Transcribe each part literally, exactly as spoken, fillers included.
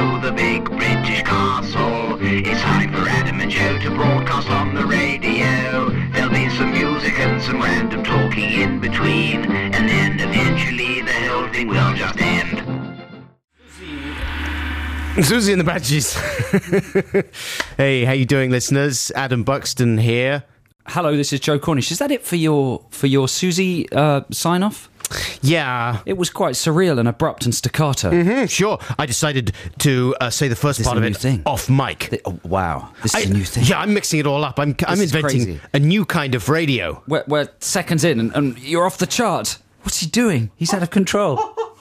to the big British castle. It's time for Adam and Joe to broadcast on the radio. There'll be some music and some random talking in between, and then eventually the whole thing will just end. Susie and the Badges. Hey, how you doing, listeners? Adam Buxton here. Hello, this is Joe Cornish. Is that it for your for your Susie uh, sign-off? Yeah. It was quite surreal and abrupt and staccato. Mm-hmm, sure. I decided to uh, say the first This part is of a new it thing. off mic. The- oh, wow, this I, is a new thing. Yeah, I'm mixing it all up. I'm, I'm is inventing crazy. a new kind of radio. We're, we're seconds in and, and you're off the chart. What's he doing? He's out of control.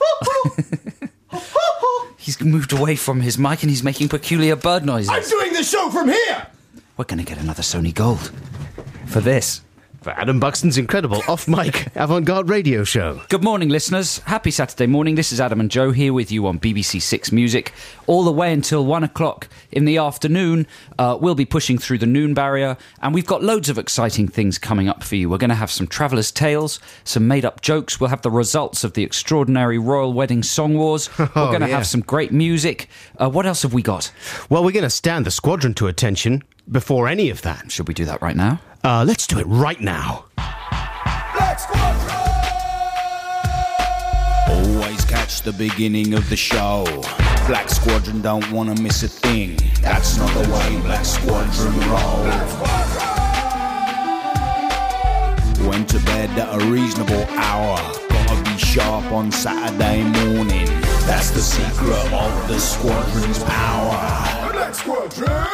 He's moved away from his mic and he's making peculiar bird noises. I'm doing the show from here! We're going to get another Sony Gold for this. For Adam Buxton's incredible off-mic avant-garde radio show. Good morning, listeners. Happy Saturday morning. This is Adam and Joe here with you on B B C Six Music. All the way until one o'clock in the afternoon. Uh, we'll be pushing through the noon barrier, and we've got loads of exciting things coming up for you. We're going to have some Traveller's Tales, some made-up jokes. We'll have the results of the extraordinary Royal Wedding Song Wars. We're Oh, going to yeah. have some great music. Uh, what else have we got? Well, we're going to stand the squadron to attention before any of that. Should we do that right now? Uh, let's do it right now. Black Squadron! Always catch the beginning of the show. Black Squadron don't want to miss a thing. That's not the way Black Squadron roll. Went to bed at a reasonable hour. Gotta be sharp on Saturday morning. That's the secret of the Squadron's power. Black Squadron!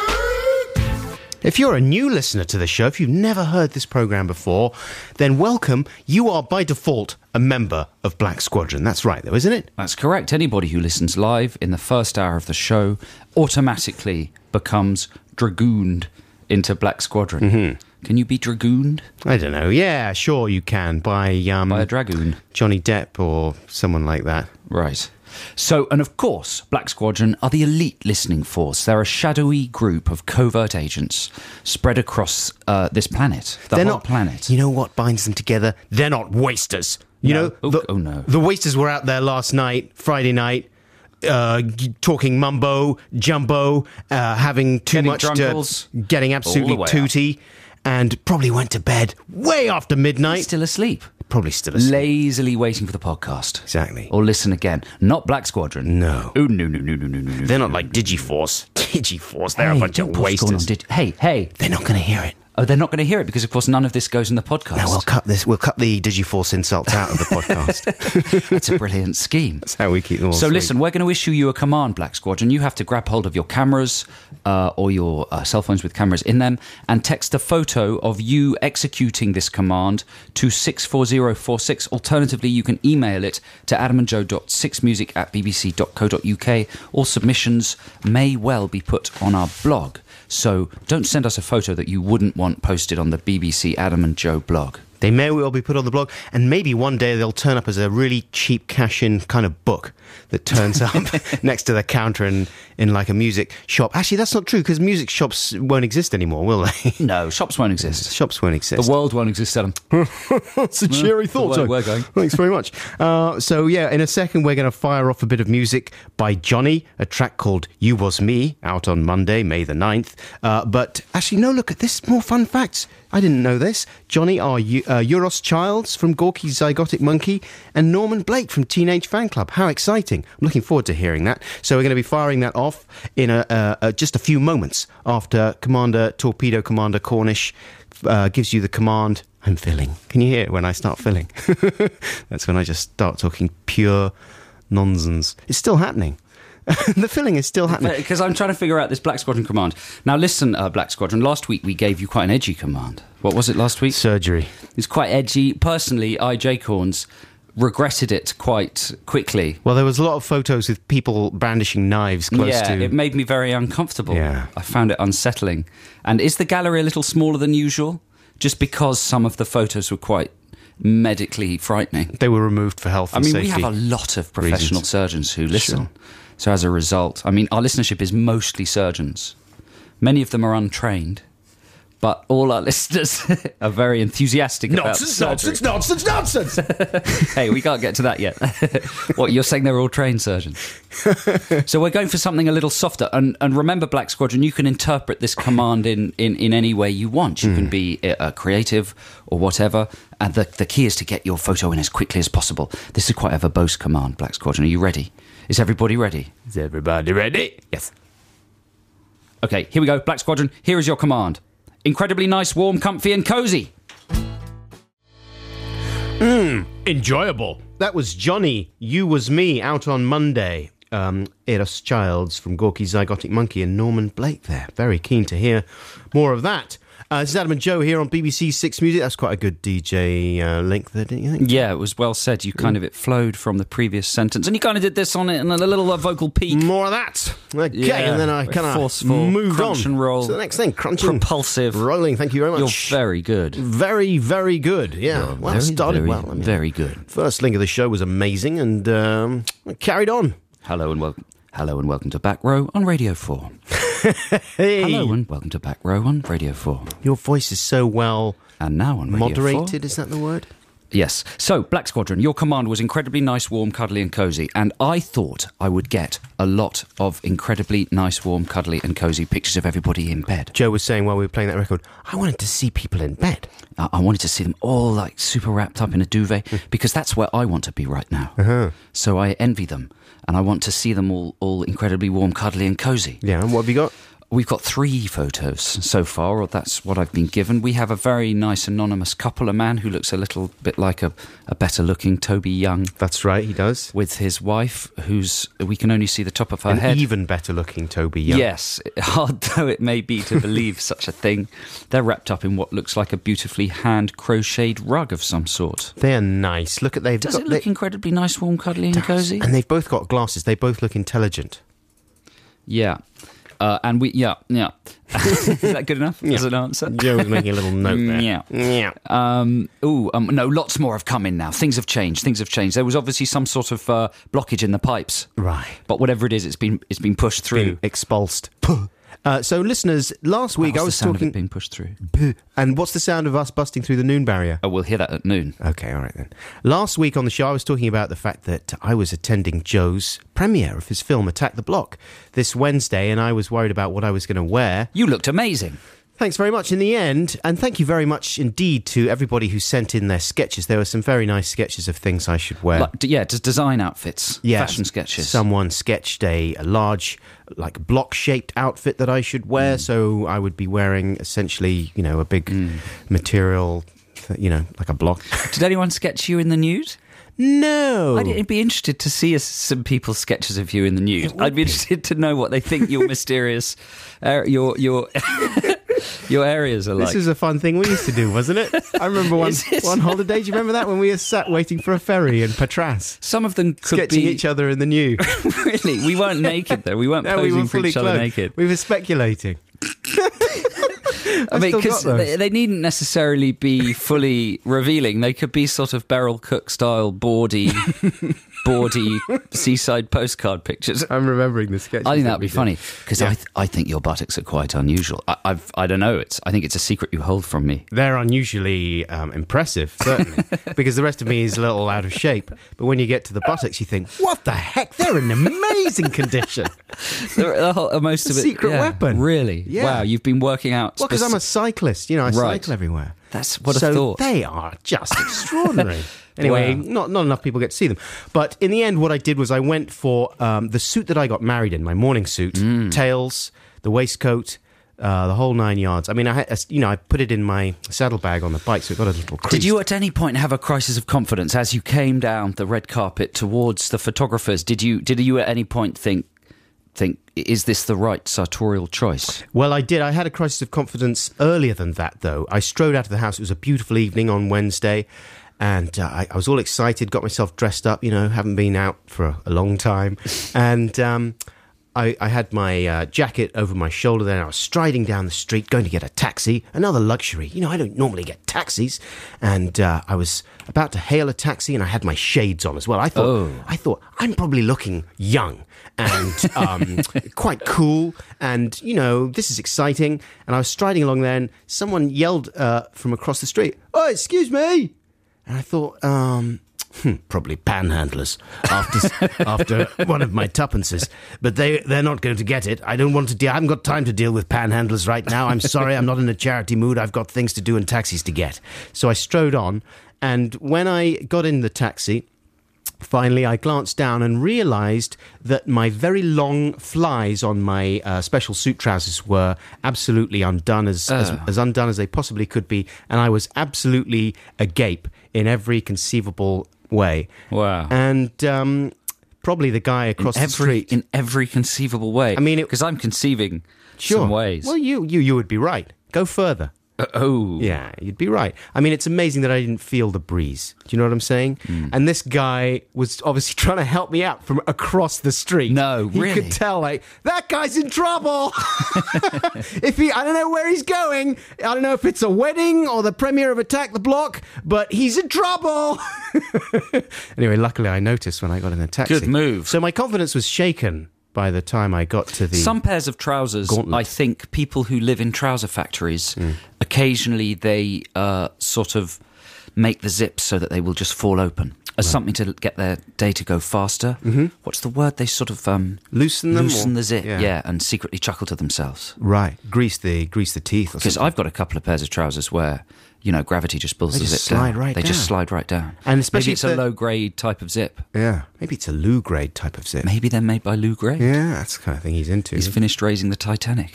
If you're a new listener to the show, if you've never heard this programme before, then welcome. You are, by default, a member of Black Squadron. That's right, though, isn't it? That's correct. Anybody who listens live in the first hour of the show automatically becomes dragooned into Black Squadron. Mm-hmm. Can you be dragooned I don't know. Yeah, sure you can. By, um, by a dragoon? Johnny Depp or someone like that. Right. So, and of course, Black Squadron are the elite listening force. They're a shadowy group of covert agents spread across uh, this planet, the They're whole not, planet. You know what binds them together? They're not wasters. You No. know, Oh, the, oh, no. the wasters were out there last night, Friday night, uh, g- talking mumbo, jumbo, uh, having too Getting much, drunkles. to, getting absolutely All the way tooty, and probably went to bed way after midnight. Still asleep. Probably still asleep. Lazily waiting for the podcast. Exactly. Or listen again. Not Black Squadron. No. Oh, no, no, no, no, no, no, no. They're not like Digiforce. Digiforce, they're Hey, a bunch don't of put what's going on. wasters. Did- hey, hey. They're not going to hear it. Oh, they're not going to hear it because, of course, none of this goes in the podcast. No, we'll cut this. We'll cut the Digiforce insults out of the podcast. That's a brilliant scheme. That's how we keep them all So sweet. listen, we're going to issue you a command, Black Squadron. You have to grab hold of your cameras uh, or your uh, cell phones with cameras in them and text a photo of you executing this command to six four zero four six. Alternatively, you can email it to adamandjoe dot six music at b b c dot co dot u k. All submissions may well be put on our blog. So don't send us a photo that you wouldn't want posted on the B B C Adam and Joe blog. They may well be put on the blog, and maybe one day they'll turn up as a really cheap cash-in kind of book that turns up next to the counter in, in like a music shop. Actually, that's not true, because music shops won't exist anymore, will they? No, shops won't exist. Shops won't exist. The world won't exist, Adam. It's a cheery thought. the way Joe. we're going. Thanks very much. Uh, so, yeah, in a second, we're going to fire off a bit of music by Johnny, a track called You Was Me, out on Monday, May the ninth. Uh, but actually, no, look at this. More fun facts. I didn't know this. Johnny are U- uh, Euros Childs from Gorky's Zygotic Monkey and Norman Blake from Teenage Fan Club. How exciting. I'm looking forward to hearing that. So we're going to be firing that off in a, uh, uh, just a few moments after Commander Torpedo Commander Cornish uh, gives you the command, I'm filling. Can you hear it when I start filling? That's when I just start talking pure nonsense. It's still happening. The filling is still happening. Because I'm trying to figure out this Black Squadron command. Now, listen, uh, Black Squadron, last week we gave you quite an edgy command. What was it last week? Surgery. It's quite edgy. Personally, I, J Corns, regretted it quite quickly. Well, there was a lot of photos with people brandishing knives close yeah, to... it made me very uncomfortable. Yeah. I found it unsettling. And is the gallery a little smaller than usual? Just because some of the photos were quite medically frightening. They were removed for health I and mean, safety. we have a lot of professional reasons. surgeons who listen. Sure. So as a result, I mean, our listenership is mostly surgeons. Many of them are untrained, but all our listeners are very enthusiastic Nonsense, about surgery. nonsense, nonsense, nonsense! Hey, we can't get to that yet. What, you're saying they're all trained surgeons? So we're going for something a little softer. And, and remember, Black Squadron, you can interpret this command in, in, in any way you want. You mm. can be uh, creative or whatever. And the, the key is to get your photo in as quickly as possible. This is quite a verbose command, Black Squadron. Are you ready? Is everybody ready? Is everybody ready? Yes. Okay, here we go. Black Squadron, here is your command. Incredibly nice, warm, comfy and cosy. Mmm, enjoyable. That was Johnny, You Was Me, out on Monday. Um, Eros Childs from Gorky Zygotic Monkey and Norman Blake there. Very keen to hear more of that. Uh, this is Adam and Joe here on B B C Six Music. That's quite a good D J uh, link there, didn't you think? Yeah, it was well said. You kind of, it flowed from the previous sentence. And you kind of did this on it in a little uh, vocal peak. More of that. Okay, yeah, and then I kind of moved crunch on. and roll. So the next thing, crunching. Propulsive. Rolling, thank you very much. You're very good. Very, very good, yeah. You're well, very, started very, well. I mean, very good. First link of the show was amazing and um, carried on. Hello and welcome. Hello and welcome to Back Row on Radio four. Hey. Hello and welcome to Back Row on Radio four. Your voice is so well and now on Radio moderated, four. Is that the word? Yes. So, Black Squadron, your command was incredibly nice, warm, cuddly and cosy. And I thought I would get a lot of incredibly nice, warm, cuddly and cosy pictures of everybody in bed. Joe was saying while we were playing that record, I wanted to see people in bed. I, I wanted to see them all like super wrapped up in a duvet because that's where I want to be right now. Uh-huh. So I envy them and I want to see them all, all incredibly warm, cuddly and cosy. Yeah, and what have you got? We've got three photos so far, or that's what I've been given. We have a very nice anonymous couple, a man who looks a little bit like a, a better-looking Toby Young. That's right, he does. With his wife, who's, we can only see the top of her An head. even better-looking Toby Young. Yes, hard though it may be to believe such a thing. They're wrapped up in what looks like a beautifully hand-crocheted rug of some sort. They're nice. Look at they've Does got, it look they, incredibly nice, warm, cuddly and cosy? And they've both got glasses. They both look intelligent. Yeah. Uh, and we, yeah, yeah. Is that good enough yeah. as an answer? Joe was making a little note there. Yeah. Yeah. Um, ooh, um, no, lots more have come in now. Things have changed. Things have changed. There was obviously some sort of uh, blockage in the pipes. Right. But whatever it is, it's been it's been pushed through. Been expulsed. Uh, so, listeners, last week What's I was the sound talking. Of it being pushed through. And what's the sound of us busting through the noon barrier? Oh, we'll hear that at noon. Okay, all right then. Last week on the show, I was talking about the fact that I was attending Joe's premiere of his film Attack the Block this Wednesday, and I was worried about what I was going to wear. You looked amazing. Thanks very much in the end, and thank you very much indeed to everybody who sent in their sketches. There were some very nice sketches of things I should wear. Like, yeah, just design outfits, yeah, fashion sketches. Someone sketched a, a large, like, block-shaped outfit that I should wear, mm. so I would be wearing essentially, you know, a big mm. material, you know, like a block. Did anyone sketch you in the nude? No. I'd be interested to see some people's sketches of you in the nude. I'd be interested to know what they think your mysterious, uh, your your your areas are like. This was a fun thing we used to do, wasn't it? I remember one one holiday. Do you remember that when we were sat waiting for a ferry in Patras? Some of them could sketching be each other in the nude. Really, we weren't naked though. We weren't no, posing we were for each clothed. other naked. We were speculating. I mean, because they, they needn't necessarily be fully revealing. They could be sort of Beryl Cook style, bawdy, bawdy seaside postcard pictures. I'm remembering the sketch. I think that'd be funny because yeah. I, th- I think your buttocks are quite unusual. I, I've, I don't know. It's, I think it's a secret you hold from me. They're unusually um, impressive, certainly, because the rest of me is a little out of shape. But when you get to the buttocks, you think, "What the heck? They're in amazing condition." the, the whole, most a of it, secret yeah, weapon. Really? Yeah. Wow, you've been working out. Well, because I'm a cyclist. You know, I right. cycle everywhere. That's what so I thought. They are just extraordinary. Anyway, wow. not not enough people get to see them. But in the end, what I did was I went for um, the suit that I got married in, my morning suit, mm. tails, the waistcoat, uh, the whole nine yards. I mean, I had, you know, I put it in my saddlebag on the bike, so it got a little crease. Did you at any point have a crisis of confidence as you came down the red carpet towards the photographers? Did you did you at any point think think is this the right sartorial choice? Well, I did. I had a crisis of confidence earlier than that, though. I strode out of the house. It was a beautiful evening on Wednesday. And uh, I, I was all excited, got myself dressed up, you know, haven't been out for a, a long time. And um, I, I had my uh, jacket over my shoulder there, and I was striding down the street, going to get a taxi, another luxury. You know, I don't normally get taxis. And uh, I was about to hail a taxi, and I had my shades on as well. I thought, Oh. I thought I'm probably looking young and um, quite cool, and, you know, this is exciting. And I was striding along there, and someone yelled uh, from across the street, "Oh, excuse me!" And I thought, um... Hmm, probably panhandlers after after one of my tuppences, but they they're not going to get it. I don't want to. De- I haven't got time to deal with panhandlers right now. I'm sorry, I'm not in a charity mood. I've got things to do and taxis to get. So I strode on, and when I got in the taxi, finally I glanced down and realised that my very long flies on my uh, special suit trousers were absolutely undone, as, as Oh. as undone as they possibly could be, and I was absolutely agape in every conceivable way. Wow. And um, probably the guy across in the every, street. in every conceivable way. I mean, it- because I'm conceiving Sure. some ways. Well, you, you you would be right. Go further. Uh, oh, Yeah, you'd be right. I mean, it's amazing that I didn't feel the breeze. Do you know what I'm saying? Hmm. And this guy was obviously trying to help me out from across the street. No, he really? could tell, like, that guy's in trouble. If he, I don't know where he's going. I don't know if it's a wedding or the premiere of Attack the Block, but he's in trouble. Anyway, luckily I noticed when I got in the taxi. Good move. So my confidence was shaken by the time I got to the... Some pairs of trousers, Gauntlet. I think people who live in trouser factories, occasionally they uh, sort of make the zips so that they will just fall open as something to get their day to go faster. Mm-hmm. What's the word? They sort of um, Loosen them? loosen or- the zip, Yeah. yeah. and secretly chuckle to themselves. Right. Grease the grease the teeth or Because something. I've got a couple of pairs of trousers where, you know, gravity just pulls They the just zip slide down. right they just down. slide right down. And especially Maybe it's if a they're- low grade type of zip. Yeah. Maybe it's a Lou grade type of zip. Maybe they're made by Lou Gray. Yeah, that's the kind of thing he's into. He's finished raising the Titanic.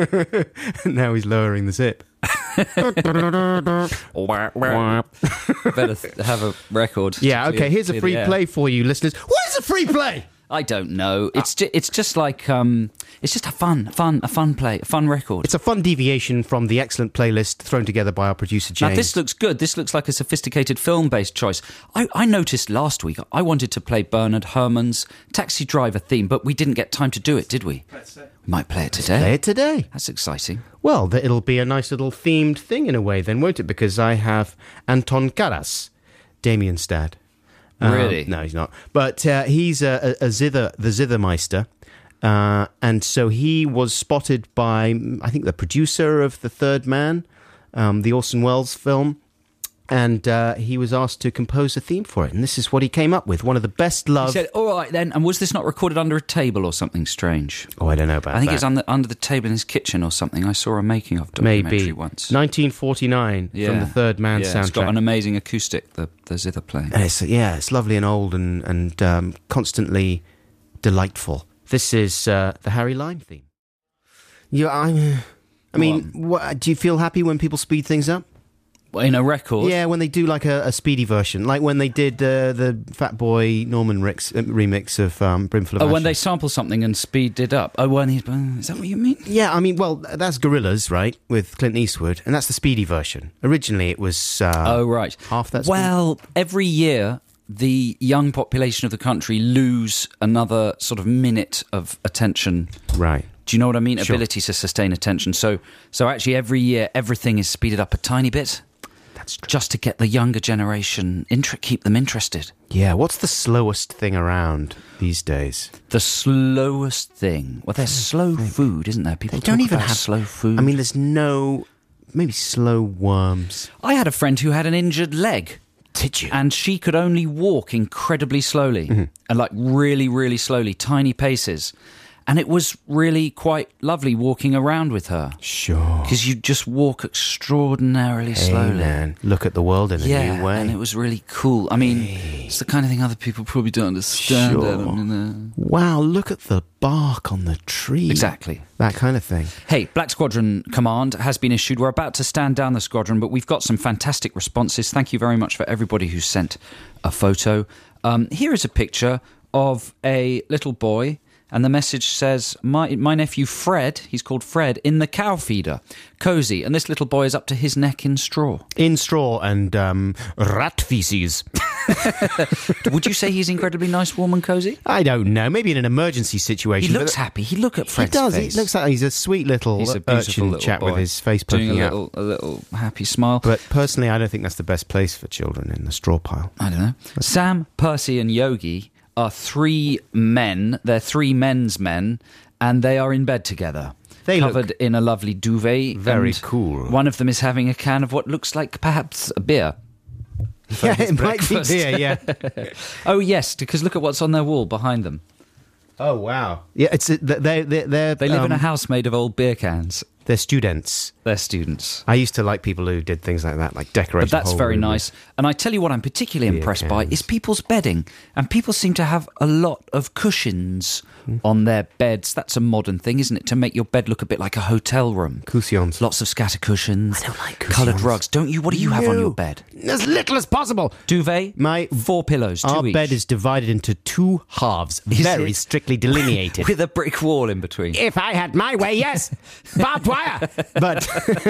Now he's lowering the zip. Better th- have a record. to Yeah, clear- okay, here's a clear free the air. play for you, listeners. What is a free play? I don't know. It's ju- it's just like um, it's just a fun, fun, a fun play, a fun record. It's a fun deviation from the excellent playlist thrown together by our producer, James. Now this looks good. This looks like a sophisticated film-based choice. I, I noticed last week I wanted to play Bernard Herrmann's Taxi Driver theme, but we didn't get time to do it, did we? We might play it today. Play it today. That's exciting. Well, th- it'll be a nice little themed thing in a way then, won't it? Because I have Anton Karas, Damien Stad. Um, Really? No, he's not. But uh, he's a, a, a zither, the Zithermeister. Uh, and so he was spotted by, I think, the producer of The Third Man, um, the Orson Welles film. And uh, he was asked to compose a theme for it. And this is what he came up with. One of the best He loved... said, "All right then." And was this not recorded under a table or something strange? oh, I don't know about I think that. it's under under the table in his kitchen or something. I saw a making of documentary Maybe. once. nineteen forty-nine from The Third Man yeah, soundtrack. It's got an amazing acoustic. The the zither playing. And it's, yeah, it's lovely and old and, and um, constantly delightful. This is uh, the Harry Lime theme. Yeah, I, I mean, what, do you feel happy when people speed things up? In a record. Yeah, when they do like a, a speedy version, like when they did uh, the Fat Boy Norman Ricks uh, remix of um, Brimful of Oh, Ashes. when they sample something and speed it up. Oh, when he's. Is that what you mean? Yeah, I mean, well, that's Gorillaz, right, with Clint Eastwood, and that's the speedy version. Originally, it was uh, Oh, right. half that speed. Well, every year the young population of the country lose another sort of minute of attention. Right. Do you know what I mean? Sure. Ability to sustain attention. So, so actually, every year everything is speeded up a tiny bit. That's true. Just to get the younger generation, inter- keep them interested. Yeah, what's the slowest thing around these days? The slowest thing. Well, there's slow food, isn't there? People They don't talk even about have slow food. I mean, there's no... Maybe slow worms. I had a friend who had an injured leg. Did you? And she could only walk incredibly slowly, and like really, really slowly, tiny paces. And it was really quite lovely walking around with her. Sure. Because you just walk extraordinarily Hey, slowly. man, look at the world in a Yeah, new way. and it was really cool. I mean, it's the kind of thing other people probably don't understand. Sure. Adam, you know. Wow, look at the bark on the tree. Exactly. That kind of thing. Hey, Black Squadron Command has been issued. We're about to stand down the squadron, but we've got some fantastic responses. Thank you very much for everybody who sent a photo. Um, here is a picture of a little boy, And the message says, my, my nephew Fred, he's called Fred, in the cow feeder. Cosy. And this little boy is up to his neck in straw. In straw and um, rat feces. Would you say he's incredibly nice, warm and cosy? I don't know. Maybe in an emergency situation. He looks but- happy. He look at Fred's He does. face. He looks like he's a sweet little He's a beautiful urchin little chap boy, with his face doing poking a out. little, a little happy smile. But personally, I don't think that's the best place for children, in the straw pile. I don't know. Sam, Percy, and Yogi are three men. They're three men's men, and they are in bed together. They covered look in a lovely duvet. very and cool. One of them is having a can of what looks like perhaps a beer. for Yeah, his it might be breakfast. beer, yeah. Oh, yes, because look at what's on their wall behind them. Oh, wow. Yeah, it's they they they They live in a um, house made of old beer cans. They're students. They're students. I used to like people who did things like that, like decorate. But that's a whole very room nice. with- And I tell you what I'm particularly Beer impressed by cans. is people's bedding. And people seem to have a lot of cushions Hmm. on their beds. That's a modern thing, isn't it? To make your bed look a bit like a hotel room. Cushions. Lots of scatter cushions. I don't like Coloured cushions. rugs. Don't you? What do you have on No. your bed? As little as possible. Duvet? My Four pillows, two Our each. bed is divided into two halves, Is very it? strictly delineated. With a brick wall in between. If I had my way, yes, barbed wire. But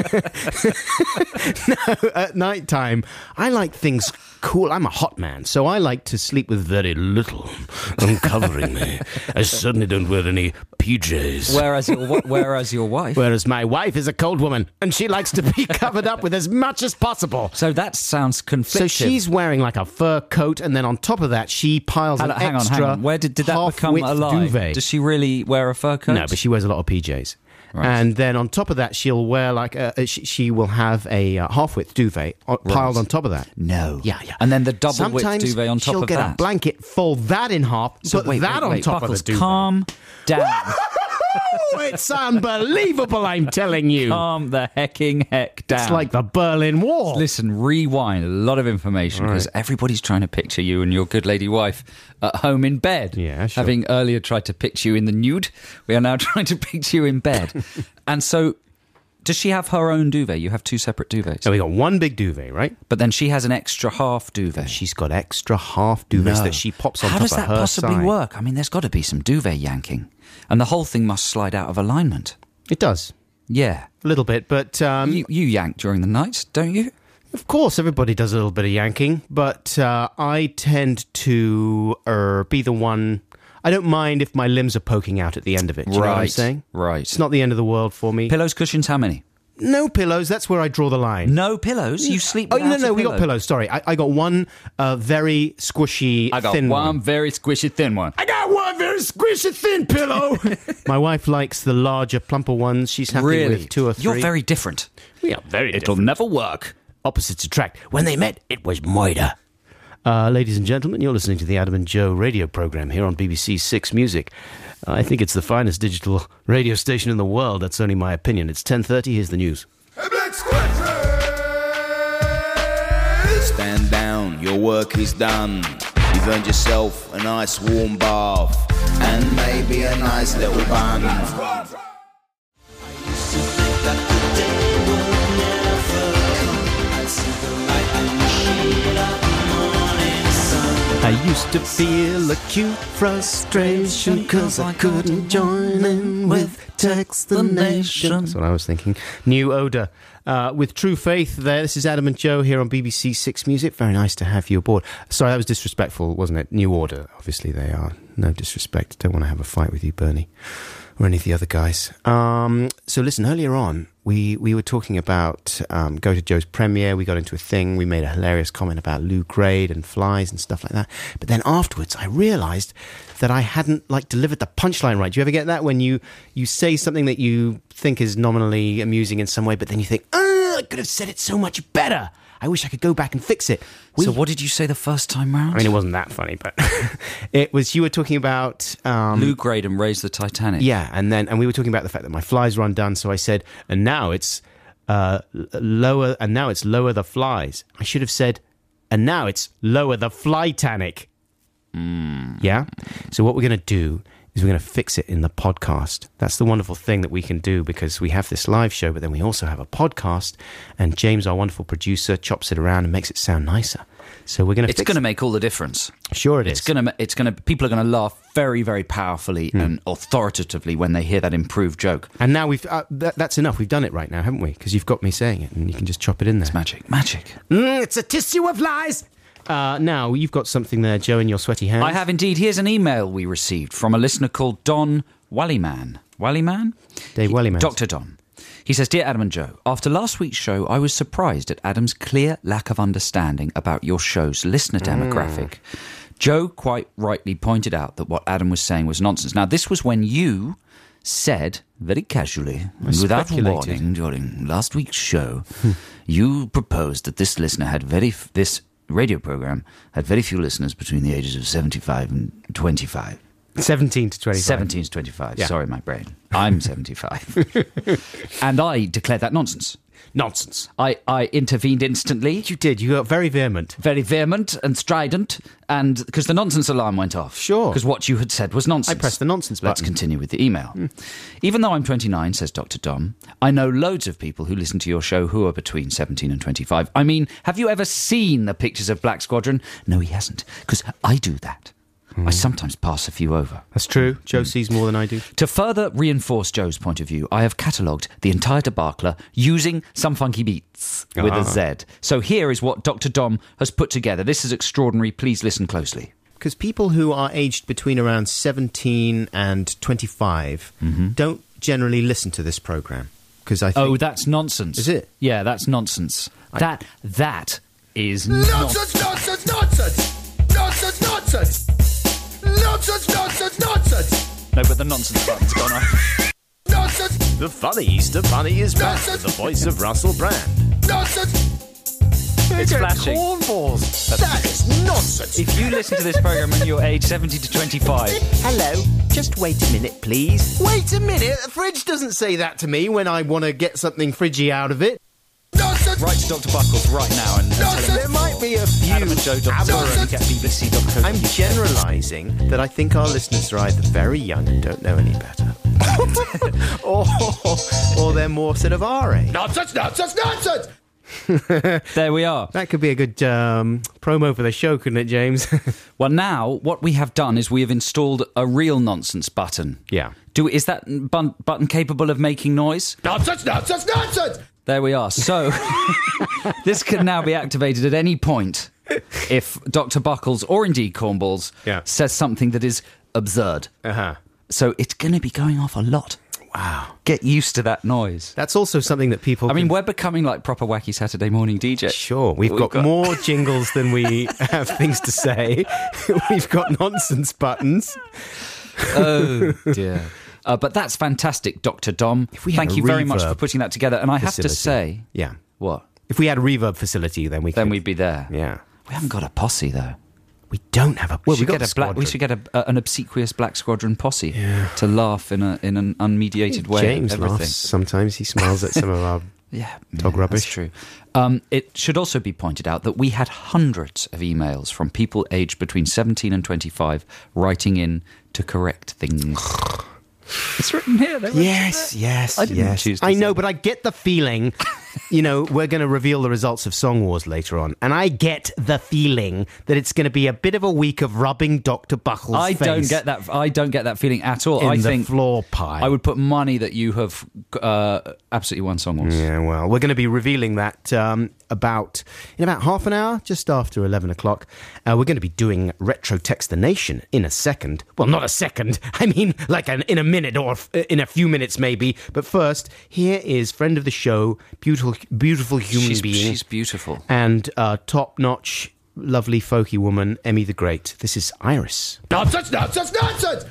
no, at night time, I like things cool. I'm a hot man, so I like to sleep with very little uncovering me. I certainly don't wear any P Js. Whereas your, whereas your wife... Whereas my wife is a cold woman, and she likes to be covered up with as much as possible. So that sounds So conflictive. she's wearing like a fur coat, and then on top of that, she piles Hang an on, hang on, extra hang on. Where did, did that become half-width a lie? duvet. Does she really wear a fur coat? No, but she wears a lot of P Js. Right. And then on top of that, she'll wear like a, she, she will have a uh, half-width duvet uh, piled on top of that. No. Yeah, yeah. And then the double width Sometimes duvet on top she'll of get that. a blanket, fold that in half, So put wait, that wait, on wait, top Buckles, of the duvet. calm down. Oh, it's unbelievable, I'm telling you. Calm the hecking heck down. It's like the Berlin Wall. Listen, rewind. A lot of information because everybody's trying to picture you and your good lady wife at home in bed. Yeah, sure. Having earlier tried to picture you in the nude, we are now trying to picture you in bed. And so, does she have her own duvet? You have two separate duvets. So we got one big duvet, right? But then she has an extra half duvet. She's got extra half duvets No. that she pops on How top does of that her possibly side. work? I mean, there's got to be some duvet yanking. And the whole thing must slide out of alignment. It does. Yeah. A little bit, but um, You, you yank during the night, don't you? of course everybody does a little bit of yanking, but uh, I tend to uh, be the one... I don't mind if my limbs are poking out at the end of it. Do you know what I'm Right, saying? right. It's not the end of the world for me. Pillows, cushions, how many? No pillows, that's where I draw the line. No pillows? You sleep Oh, without no, no, a we got pillow? pillows. Sorry. I, I got one uh, very squishy, I got thin one, one. very squishy thin one. I got one very squishy, thin pillow. My wife likes the larger, plumper ones. She's happy Really? with two or three. You're very different. We are very It'll different. never work. Opposites attract. When they met, it was murder. Uh, ladies and gentlemen, you're listening to the Adam and Joe radio program here on B B C Six Music. I think it's the finest digital radio station in the world. That's only my opinion. It's ten thirty. Here's the news. Stand down, your work is done. You've earned yourself a nice warm bath and maybe a nice little bun. I used to feel acute frustration because I couldn't join in with Text the Nation. That's what I was thinking. New Oda. Uh, with True Faith there. This is Adam and Joe here on B B C Six Music. Very nice to have you aboard. Sorry, that was disrespectful, wasn't it? New Order. Obviously they are. No disrespect. Don't want to have a fight with you, Bernie. Or any of the other guys. Um, so listen, earlier on, we, we were talking about um, Go to Joe's premiere. We got into a thing. We made a hilarious comment about Lou Grade and flies and stuff like that. But then afterwards, I realised that I hadn't like delivered the punchline right. Do you ever get that when you, you say something that you think is nominally amusing in some way, but then you think, oh, I could have said it so much better. I wish I could go back and fix it. We, So what did you say the first time round? I mean, it wasn't that funny, but it was, you were talking about... Um, Lou Grade and Raise the Titanic. Yeah, and then and we were talking about the fact that my flies were undone, so I said, and now it's uh, l- lower, and now it's lower the flies. I should have said, and now it's lower the Flytanic. Mm. Yeah? So what we're going to do is we're going to fix it in the podcast. That's the wonderful thing that we can do, because we have this live show, but then we also have a podcast, and James, our wonderful producer, chops it around and makes it sound nicer. So we're going to It's going to make all the difference. Sure it It's is. going to. It's going to. People are going to laugh very, very powerfully Hmm. and authoritatively when they hear that improved joke. And now we've... Uh, that, that's enough. We've done it right now, haven't we? Because you've got me saying it, and you can just chop it in there. It's magic. Magic. Mm, it's a tissue of lies! Uh, now, you've got something there, Joe, in your sweaty hands. I have indeed. Here's an email we received from a listener called Don Wallyman. Wallyman? Dave He- Wallyman. Doctor Don. He says, Dear Adam and Joe, after last week's show, I was surprised at Adam's clear lack of understanding about your show's listener demographic. Joe quite rightly pointed out that what Adam was saying was nonsense. Now, this was when you said, very casually, and without speculated. warning during last week's show, you proposed that this listener had very... F- this radio program had very few listeners between the ages of seventy-five and twenty-five. seventeen to twenty-five. seventeen to twenty-five. Yeah. Sorry, my brain. I'm seventy-five. And I declared that nonsense. Nonsense. I, I intervened instantly, You did. You got very vehement. very vehement and strident, and because the nonsense alarm went off. Sure. Because what you had said was nonsense. I pressed the nonsense Let's button. continue with the email. Even though I'm twenty-nine, says Doctor Dom, I know loads of people who listen to your show who are between seventeen and twenty-five. I mean, have you ever seen the pictures of Black Squadron? No, he hasn't, because I do that. I sometimes pass a few over. That's true. Joe sees more than I do. To further reinforce Joe's point of view, I have catalogued the entire debacle using some funky beats with Ah. a Z. So here is what Doctor Dom has put together. This is extraordinary. Please listen closely. Because people who are aged between around seventeen and twenty-five don't generally listen to this programme. Because I think... Oh, that's nonsense. Is it? Yeah, that's nonsense. That that is Nonsense, nonsense, nonsense! Nonsense, nonsense! Nonsense, nonsense, nonsense! No, but the nonsense button's gone off. Nonsense, The funny Easter Bunny is back Nonsense. with the voice of Russell Brand. nonsense! It's flashing. Cornballs. That is nonsense! If you listen to this program when you're aged seventy to twenty-five, Hello, just wait a minute, please. Wait a minute. The fridge doesn't say that to me when I want to get something fridgy out of it. Nonsense! write to Doctor Buckles right now and, and tell him Nonsense. There might be a few. Adam and Joe dot Nonsense. get B B C dot co dot I'm uk. generalising that I think our listeners are either very young and don't know any better, or, or they're more sort of our age. Nonsense, nonsense, nonsense! There we are. That could be a good um, promo for the show, couldn't it, James? Well, now what we have done is we have installed a real nonsense button. Yeah. Do is that bun- button capable of making noise? Nonsense, nonsense, nonsense! There we are. So this can now be activated at any point if Doctor Buckles or indeed Cornballs Yeah. says something that is absurd. Uh-huh. So it's going to be going off a lot. Wow. Get used to that noise. That's also something that people... I mean, can- we're becoming like proper wacky Saturday morning D J. Sure, we've, We've got, got- more jingles than we have things to say. We've got nonsense buttons. Oh dear. Uh, but that's fantastic, Doctor Dom. we had Thank a you very much reverb for putting that together. And I have to facility. say, Yeah. what? If we had a reverb facility, then we Then could... we'd be there. Yeah. We haven't got a posse though. We don't have a... We Well, should got get the a black. We squadron. should get a, a, an obsequious Black Squadron posse to laugh in a in an unmediated way. James at everything. laughs. Sometimes he smiles at some of our... Yeah, Dog yeah, rubbish. That's true. Um, it should also be pointed out that we had hundreds of emails from people aged between seventeen and twenty-five writing in to correct things. It's written here. They were- Yes, yes, I didn't yes. choose to I say know, that. but I get the feeling, you know, we're going to reveal the results of Song Wars later on, and I get the feeling that it's going to be a bit of a week of rubbing Doctor Buckles' I face don't get that. I don't get that feeling at all. in I the think floor pie. I would put money that you have uh, absolutely won Song Wars. Yeah, well, we're going to be revealing that um, about in about half an hour, just after eleven o'clock. Uh, we're going to be doing Retro Text the Nation in a second. Well, not a second. I mean, like an, in a minute or f- in a few minutes, maybe. But first, here is friend of the show, beautiful, beautiful human She's, being, she's beautiful. and uh, top-notch, lovely, folky woman, Emmy the Great. This is Iris. Nonsense, nonsense, nonsense!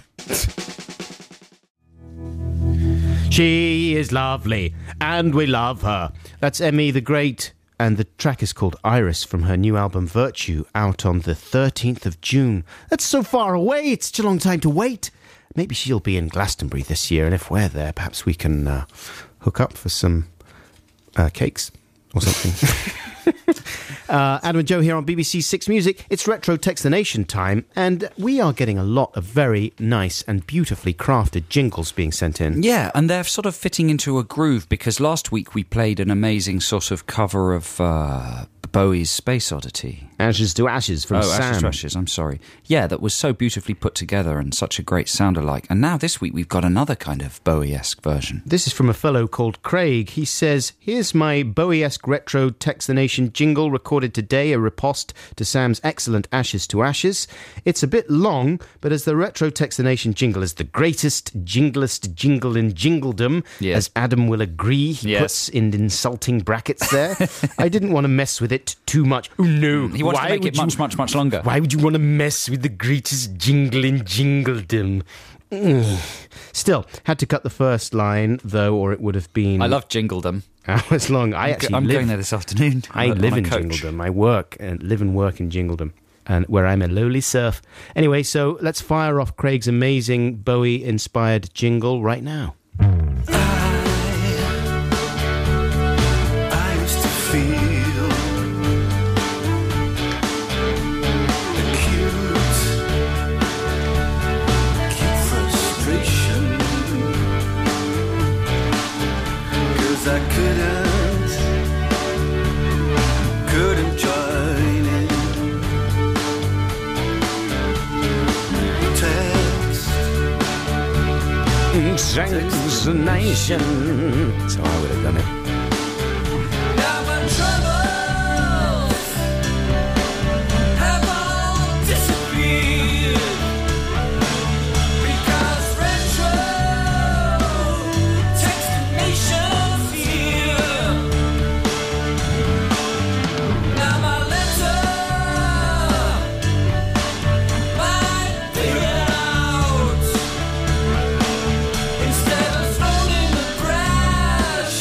She is lovely, and we love her. That's Emmy the Great, and the track is called Iris from her new album Virtue, out on the thirteenth of June. That's so far away, it's such a long time to wait. Maybe she'll be in Glastonbury this year, and if we're there, perhaps we can uh, hook up for some uh, cakes. or something. uh, Adam and Joe here on B B C Six Music. It's Retro Text the Nation time, and we are getting a lot of very nice and beautifully crafted jingles being sent in. Yeah, and they're sort of fitting into a groove, because last week we played an amazing sort of cover of uh, Bowie's Space Oddity. Ashes to Ashes from oh, Sam. Ashes to Ashes, I'm sorry. Yeah, that was so beautifully put together and such a great sound alike. And now this week we've got another kind of Bowie-esque version. This is from a fellow called Craig. He says, here's my Bowie-esque retro Text the Nation jingle recorded today, a riposte to Sam's excellent Ashes to Ashes. It's a bit long, but as the retro Text the Nation jingle is the greatest, jinglest jingle in jingledom, Yes. as Adam will agree, he Yes. puts in insulting brackets there. I didn't want to mess with it too much. Oh, no. He wants Why to make would it much, you, much, much longer. Why would you want to mess with the greatest jingle in jingledom? Mm. Still, had to cut the first line, though, or it would have been I love Jingledom. hours long. I actually I'm live, going there this afternoon. I on a- live on a in coach. Jingledom. I work and live and work in Jingledom, and where I'm a lowly serf. Anyway, so let's fire off Craig's amazing Bowie-inspired jingle right now. I used to feel acute, acute frustration, 'cause I couldn't, couldn't join in. Text, Text the Nation. So I would have done it. now my troubles have all disappeared, because retro text the nation's here. Now my letter might figure out, instead of thrown in the trash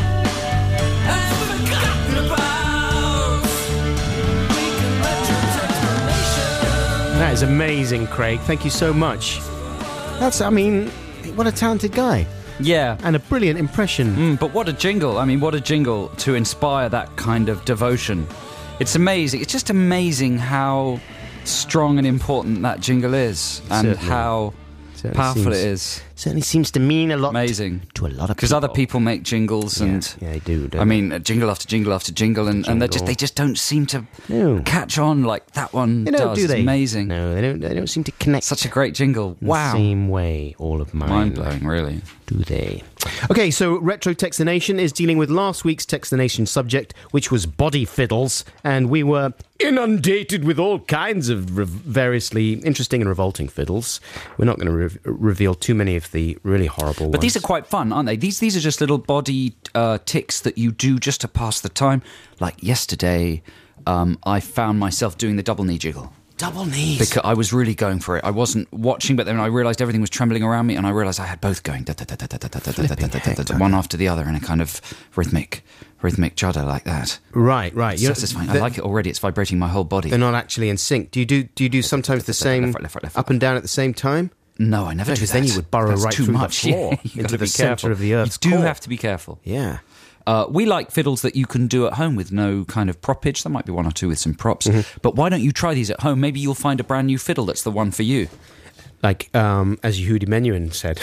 and forgotten about. We can retro text the nation. That is amazing, Craig. Thank you so much. That's, I mean, what a talented guy. Yeah. And a brilliant impression. Mm, but what a jingle. I mean, what a jingle to inspire that kind of devotion. It's amazing. It's just amazing how strong and important that jingle is, and Certainly. how Certainly powerful seems- it is. Certainly seems to mean a lot Amazing. to a lot of people. Because other people make jingles, and yeah, they do. Don't I mean, uh, jingle after jingle after jingle, and, and they just Jingle. they just don't seem to No. catch on like that one they don't, does. do they? It's amazing. No, they don't. They don't seem to connect. Such a great jingle. in Wow. the same way, all of mine. Mind blowing, really. Do they? Okay, so Retro Text the Nation is dealing with last week's Text the Nation subject, which was body fiddles, and we were inundated with all kinds of re- variously interesting and revolting fiddles. We're not going to re- reveal too many of the really horrible ones. But these are quite fun, aren't they? These these are just little body uh, ticks that you do just to pass the time. Like yesterday, um, I found myself doing the double knee jiggle. double knees. Because I was really going for it. I wasn't watching, but then I realised everything was trembling around me, and I realised I had both going, da, da, da, da, da, da, da, da, da, da, da, da, one after the other in a kind of rhythmic, rhythmic judder like that. Right, right. It's You're- satisfying. I they're- like it already. It's vibrating my whole body. They're not actually in sync. Do you do? Do you do sometimes the left, same left, right, left, right, left, right. up and down at the same time? No, I never do Because that. then you would burrow That's right too through the much. floor Yeah, you into gotta the be centre careful. of the Earth's You do core. have to be careful. Yeah. Uh, we like fiddles that you can do at home with no kind of proppage. There might be one or two with some props. Mm-hmm. But why don't you try these at home? Maybe you'll find a brand new fiddle that's the one for you. Like, um, as Yehudi Menuhin said.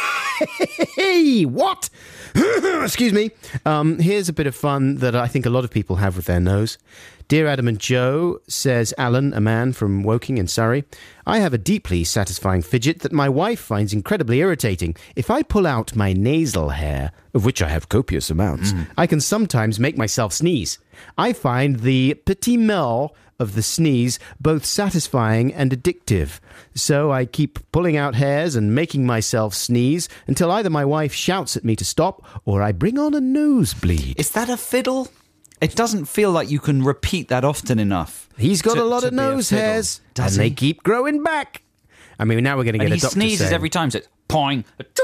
Hey, what? Excuse me. Um, here's a bit of fun that I think a lot of people have with their nose. Dear Adam and Joe, says Alan, a man from Woking in Surrey, I have a deeply satisfying fidget that my wife finds incredibly irritating. If I pull out my nasal hair, of which I have copious amounts, I can sometimes make myself sneeze. I find the petit mal of the sneeze both satisfying and addictive. So I keep pulling out hairs and making myself sneeze until either my wife shouts at me to stop or I bring on a nosebleed. Is that a fiddle? It doesn't feel like you can repeat that often enough. He's got to- a lot to of be a nose fiddle. hairs, Does and they he? keep growing back. I mean, now we're going to get And a he doctor sneezes saying, every time, so it's poing, a choo,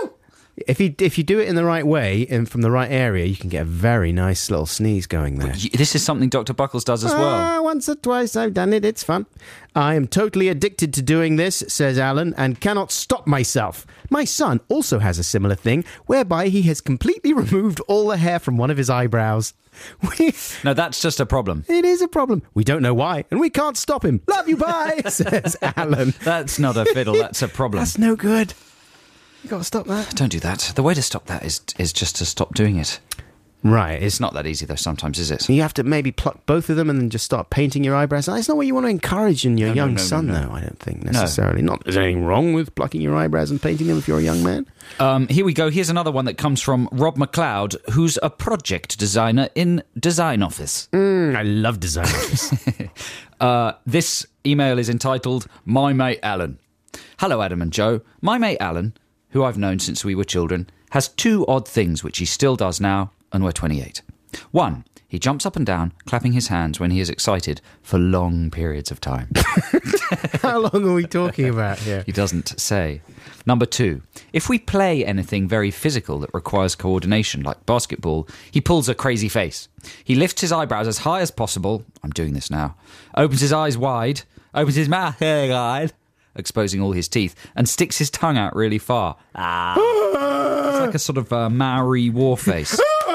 If you if you do it in the right way and from the right area, you can get a very nice little sneeze going there. Y- This is something Doctor Buckles does as well. Ah, once or twice I've done it. It's fun. I am totally addicted to doing this, says Alan, and cannot stop myself. My son also has a similar thing, whereby he has completely removed all the hair from one of his eyebrows. We, No, that's just a problem. it is a problem. We don't know why, and we can't stop him. Love you, bye, says Alan. That's not a fiddle. That's a problem. That's no good. You got to stop that. Don't do that. The way to stop that is is just to stop doing it. Right. It's It's not that easy, though, sometimes, is it? You have to maybe pluck both of them and then just start painting your eyebrows. That's not what you want to encourage in your No, no, young no, no, son, no. though, I don't think, necessarily. Not that there's anything wrong with plucking your eyebrows and painting them if you're a young man. Um, here we go. Here's another one that comes from Rob McLeod, who's a project designer in Design Office. Mm, I love design office. Uh, this email is entitled My Mate Alan. Hello, Adam and Joe. My mate Alan, who I've known since we were children, has two odd things which he still does now, and we're twenty-eight. One, he jumps up and down, clapping his hands when he is excited for long periods of time. How long are we talking about here? He doesn't say. Number two, if we play anything very physical that requires coordination, like basketball, he pulls a crazy face. He lifts his eyebrows as high as possible. I'm doing this now. Opens his eyes wide, opens his mouth wide, exposing all his teeth, and sticks his tongue out really far. Ah. It's like a sort of uh, Maori war face.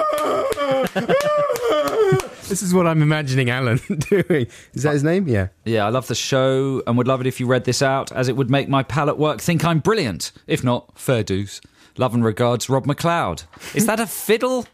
This is what I'm imagining Alan doing. Is that his name? Yeah. Yeah, I love the show and would love it if you read this out, as it would make my palate work think I'm brilliant. If not, fair dues. Love and regards, Rob McLeod. Is that a fiddle?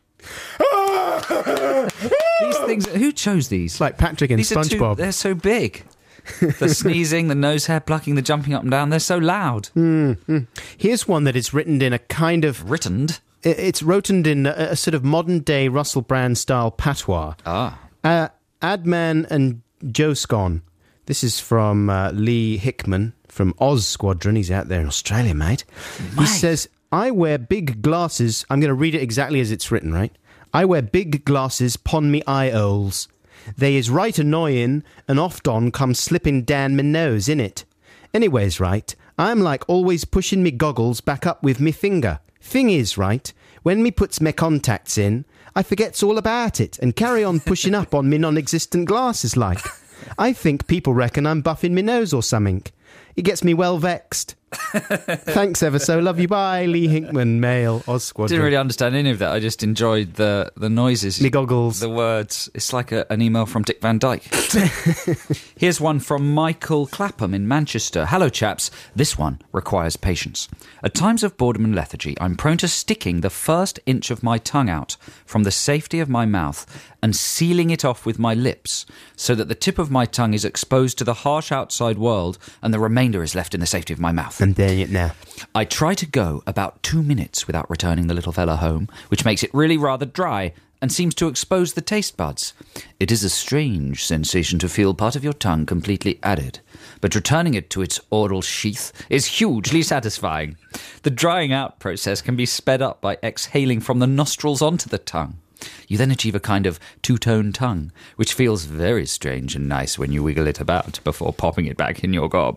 These things, who chose these? It's like Patrick and These are too- SpongeBob. they're so big. The sneezing, the nose hair plucking, the jumping up and down, they're so loud. Here's one that is written in a kind of... Writtened. it- It's written in a, a sort of modern-day Russell Brand style patois. Ah. Uh, Adman and Joe Scon. This is from uh, Lee Hickman from Oz Squadron. He's out there in Australia, mate. He Mate. says, I wear big glasses. I'm going to read it exactly as it's written, right? I wear big glasses pon me eye holes. They is right annoying and oft-on come slipping down me nose, innit? Anyways, right, I'm like always pushing me goggles back up with me finger. Thing is, right, when me puts me contacts in, I forgets all about it and carry on pushing up on me non-existent glasses like. I think people reckon I'm buffing me nose or something. It gets me well vexed. Thanks ever so. Love you. Bye. Lee Hinkman, male, Oz Squadron. Didn't really understand any of that. I just enjoyed the, the noises. Me goggles. The words. It's like a, an email from Dick Van Dyke. Here's one from Michael Clapham in Manchester. Hello, chaps. This one requires patience. At times of boredom and lethargy, I'm prone to sticking the first inch of my tongue out from the safety of my mouth and sealing it off with my lips so that the tip of my tongue is exposed to the harsh outside world and the remainder is left in the safety of my mouth. I'm doing it now. I try to go about two minutes without returning the little fella home, which makes it really rather dry and seems to expose the taste buds. It is a strange sensation to feel part of your tongue completely added, but returning it to its oral sheath is hugely satisfying. The drying out process can be sped up by exhaling from the nostrils onto the tongue. You then achieve a kind of two-tone tongue, which feels very strange and nice when you wiggle it about before popping it back in your gob.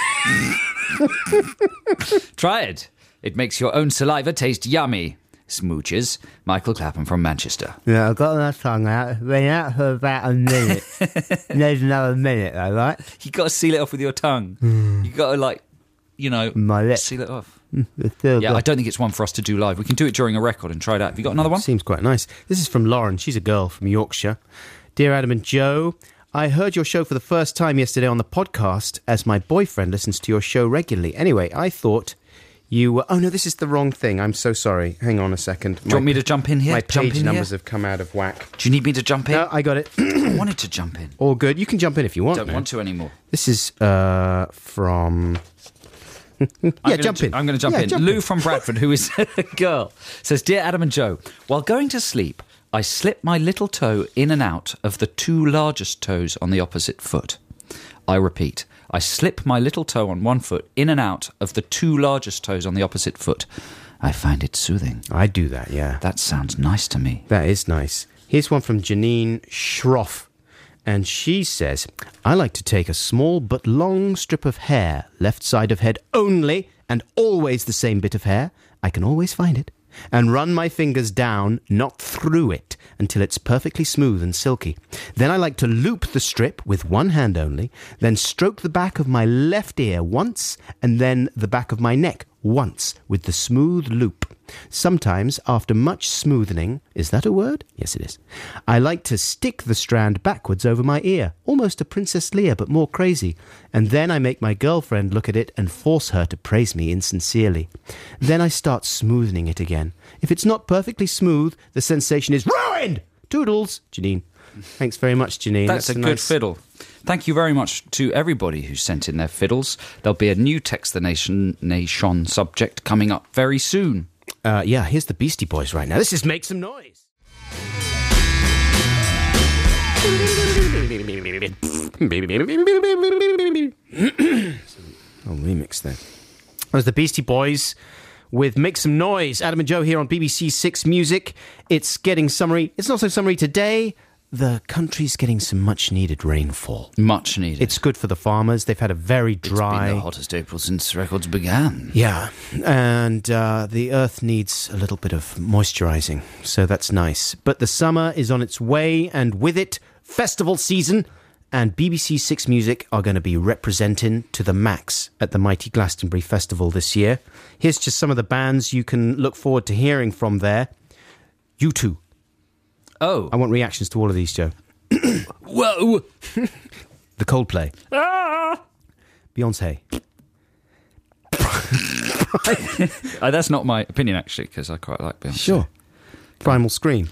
Try it. It makes your own saliva taste yummy. Smooches, Michael Clapham from Manchester. Yeah, I've got my tongue out. Been out for about a minute. There's another minute, though, right? You got to seal it off with your tongue. You got to, like, you know, My lip. seal it off. It's still Yeah, good. I don't think it's one for us to do live. We can do it during a record and try it out. Have you got another one? Seems quite nice. This is from Lauren. She's a girl from Yorkshire. Dear Adam and Joe, I heard your show for the first time yesterday on the podcast as my boyfriend listens to your show regularly. Anyway, I thought you were... Oh, no, this is the wrong thing. I'm so sorry. Hang on a second. Do you want me to jump in here? My jump page in numbers here? have come out of whack. Do you need me to jump in? No, I got it. I wanted to jump in. All good. You can jump in if you want. Don't man. want to anymore. This is uh, from... I'm yeah, gonna jump ju- in. I'm going to jump Yeah, in. jump Lou in. from Bradford, who is a girl, says, Dear Adam and Joe, while going to sleep, I slip my little toe in and out of the two largest toes on the opposite foot. I repeat, I slip my little toe on one foot in and out of the two largest toes on the opposite foot. I find it soothing. I do that, yeah. That sounds nice to me. That is nice. Here's one from Janine Schroff. And she says, I like to take a small but long strip of hair, left side of head only, and always the same bit of hair, I can always find it, and run my fingers down, not through it, until it's perfectly smooth and silky. Then I like to loop the strip with one hand only, then stroke the back of my left ear once, and then the back of my neck once with the smooth loop. Sometimes, after much smoothing, is that a word? Yes, it is. I like to stick the strand backwards over my ear, almost a Princess Leia, but more crazy. And then I make my girlfriend look at it and force her to praise me insincerely. Then I start smoothing it again. If it's not perfectly smooth, the sensation is ruined! Toodles, Janine. Thanks very much, Janine. That's, That's a, a good nice... fiddle. Thank you very much to everybody who sent in their fiddles. There'll be a new Text the Nation Nation subject coming up very soon. Uh, yeah, here's the Beastie Boys right now. This is Make Some Noise. Oh, remix there. That was the Beastie Boys with Make Some Noise. Adam and Joe here on B B C Six Music. It's getting summery. It's not so summery today. The country's getting some much-needed rainfall. Much needed. It's good for the farmers. They've had a very dry... It's been the hottest April since records began. Yeah, and uh, the earth needs a little bit of moisturising, so that's nice. But the summer is on its way, and with it, festival season, and B B C Six Music are going to be representing to the max at the mighty Glastonbury Festival this year. Here's just some of the bands you can look forward to hearing from there. U two. Oh. I want reactions to all of these, Joe. Whoa! The Coldplay. Ah! Beyonce. uh, that's not my opinion, actually, because I quite like Beyonce. Sure. Primal Scream.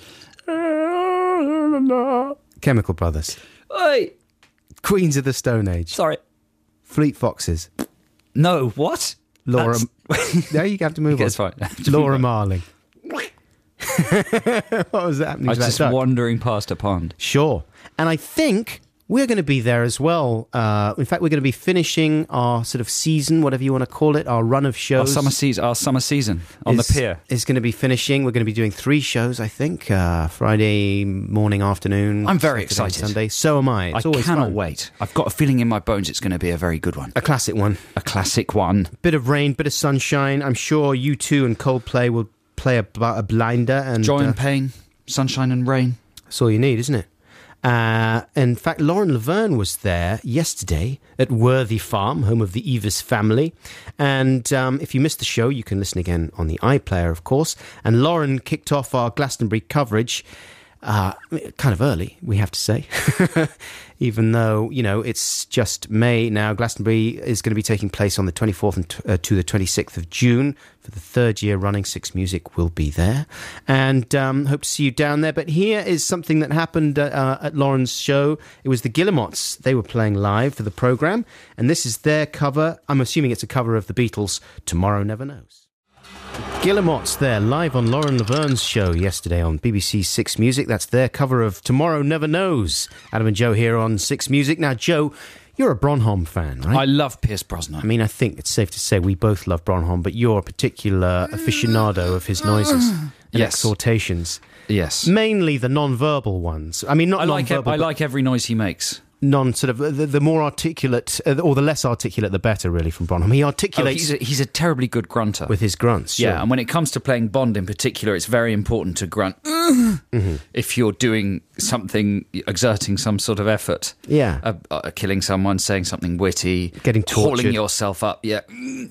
Chemical Brothers. Oi! Queens of the Stone Age. Sorry. Fleet Foxes. No, what? Laura... No, you have to move Okay, on. it's fine. Laura Marling. What was that happening? I was to that just duck? wandering past a pond. Sure. And I think we're going to be there as well. Uh, in fact, we're going to be finishing our sort of season, whatever you want to call it, our run of Our shows. summer season, our summer season on is, the pier. is going to be finishing. We're going to be doing three shows, I think. Uh, Friday morning, afternoon. I'm very Saturday, excited. Sunday. So am I. It's I always cannot fun. wait. I've got a feeling in my bones it's going to be a very good one. A classic one. A classic one. Bit of rain, bit of sunshine. I'm sure U two and Coldplay will play a, a blinder. And Joy and uh, pain, sunshine and rain. That's all you need, isn't it? Uh, in fact, Lauren Laverne was there yesterday at Worthy Farm, home of the Eavis family. And um, if you missed the show, you can listen again on the iPlayer, of course. And Lauren kicked off our Glastonbury coverage uh, kind of early, we have to say. Even though, you know, it's just May now. Glastonbury is going to be taking place on the twenty-fourth and t- uh, to the twenty-sixth of June. For the third year running, Six Music will be there. And um, hope to see you down there. But here is something that happened uh, uh, at Lauren's show. It was the Guillemots. They were playing live for the programme. And this is their cover. I'm assuming it's a cover of the Beatles' Tomorrow Never Knows. Guillemots there, live on Lauren Laverne's show yesterday on B B C Six Music. That's their cover of Tomorrow Never Knows. Adam and Joe here on Six Music. Now, Joe, you're a Bronholm fan, right? I love Pierce Brosnan. I mean, I think it's safe to say we both love Bronholm, but you're a particular aficionado of his noises and Yes. exhortations. Yes. Mainly the non-verbal ones. I mean, not I like, non-verbal, I but like every noise he makes. non sort of the, the more articulate uh, or the less articulate, the better, really, from Bronholm. He Oh, articulates he's, a, he's a terribly good grunter. with his grunts. Yeah, sure. and when it comes to playing Bond in particular, it's very important to grunt mm-hmm. if you're doing something, exerting some sort of effort. Yeah. Uh, uh, killing someone, saying something witty, Getting tortured. hauling yourself up. Yeah.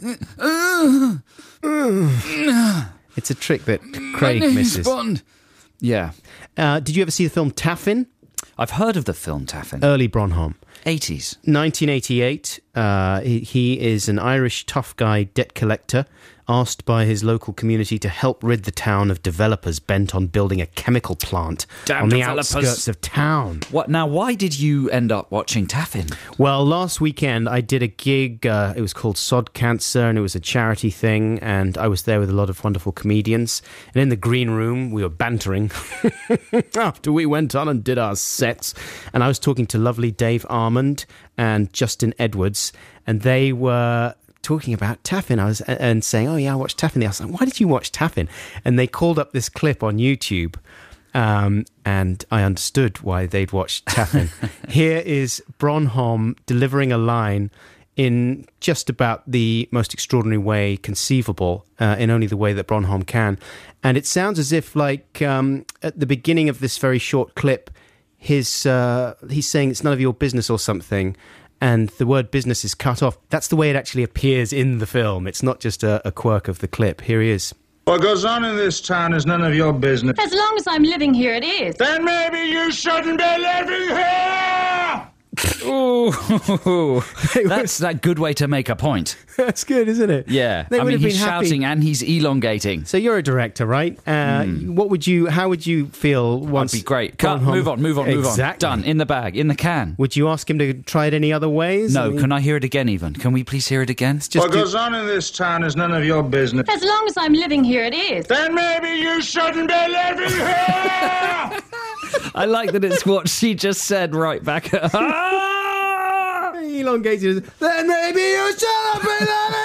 It's a trick that Craig My name's misses. Bond. Yeah. Uh, did you ever see the film Taffin? I've heard of the film Taffin. Early Bronholm. eighties. nineteen eighty-eight, uh, he, he is an Irish tough guy debt collector asked by his local community to help rid the town of developers bent on building a chemical plant Damn on the developers. outskirts of town. What now? Why did you end up watching Taffin? Well, last weekend I did a gig. Uh, it was called Sod Cancer, and it was a charity thing. And I was there with a lot of wonderful comedians. And in the green room, we were bantering after we went on and did our sets. And I was talking to lovely Dave Armand and Justin Edwards, and they were talking about Taffin. I was and saying, "Oh yeah, I watched Taffin." I was like, "Why did you watch Taffin?" And they called up this clip on YouTube. Um, and I understood why they'd watched Taffin. Here is Bronholm delivering a line in just about the most extraordinary way conceivable, uh, in only the way that Bronholm can. And it sounds as if, like, um, at the beginning of this very short clip, his uh, he's saying it's none of your business or something, and the word business is cut off. That's the way it actually appears in the film. It's not just a, a quirk of the clip. Here he is. What goes on in this town is none of your business. As long as I'm living here, it is. Then maybe you shouldn't be living here! Ooh, that's that good way to make a point. That's good, isn't it? Yeah, They I would mean, have he's been happy. shouting and he's elongating. So you're a director, right? Uh, Mm. What would you? How would you feel once? That'd be great. Cut, Bronholm- move on, move on, move exactly. on. Done. In the bag, in the can. Would you ask him to try it any other ways? No, I mean, can I hear it again even? Can we please hear it again? just What do- goes on in this town is none of your business. As long as I'm living here, it is. Then maybe you shouldn't be living here! I like that it's what she just said right back at her. elongated. Then maybe you shall be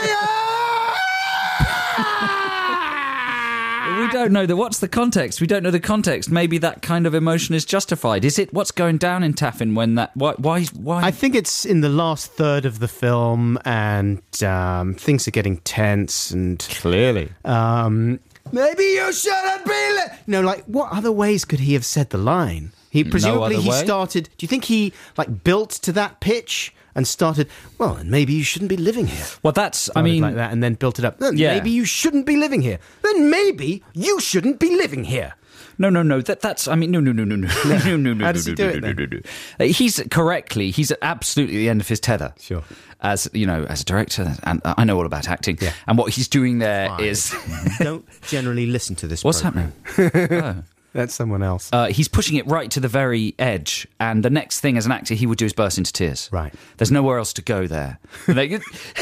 We don't know the what's the context. We don't know the context. Maybe that kind of emotion is justified. Is it what's going down in Taffin when that? Why? Why? Why? I think it's in the last third of the film, and um, things are getting tense. And Clearly, um, maybe you shouldn't be. Li-. No, like what other ways could he have said the line? He presumably other he way? started. Do you think he like built to that pitch and started? Well, and maybe you shouldn't be living here. well, that's. I Started mean, like that, and then built it up. Then Yeah. maybe you shouldn't be living here. Then maybe you shouldn't be living here. no, no, no. That that's. I mean, no, no, no, no, no, no, no, no, no. How does he no, do no, it no, then? no, no. Uh, He's correctly. He's at absolutely the end of his tether. Sure. As you know, as a director, and I know all about acting. Yeah. And what he's doing there Fine. is. Don't generally listen to this. What's program. happening? Oh. That's someone else. Uh, he's pushing it right to the very edge, and the next thing as an actor he would do is burst into tears. Right. There's nowhere else to go there. And they go,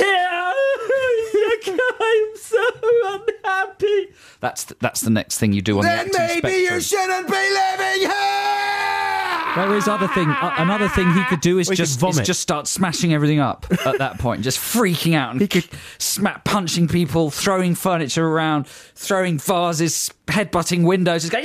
I'm so unhappy. That's the, that's the next thing you do on then the acting maybe you spectrum. shouldn't be living here. There is other thing. Uh, another thing he could do is Or he could just is vomit. just start smashing everything up at that point, just freaking out and could- smack punching people, throwing furniture around, throwing vases, headbutting windows, just going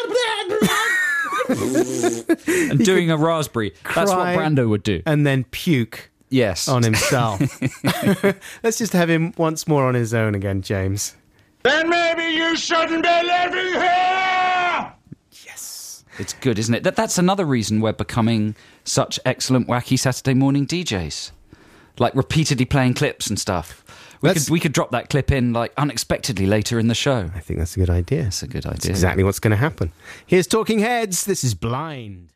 and doing a raspberry. That's what cry Brando would do. and then puke Yes. on himself. Let's just have him once more on his own again, James. Then maybe you shouldn't be living here! It's good, isn't it? That that's another reason we're becoming such excellent wacky Saturday morning D Js. Like repeatedly playing clips and stuff. We That's- could we could drop that clip in like unexpectedly later in the show. I think that's a good idea. That's a good idea. That's exactly what's going to happen. Here's Talking Heads. This is Blind.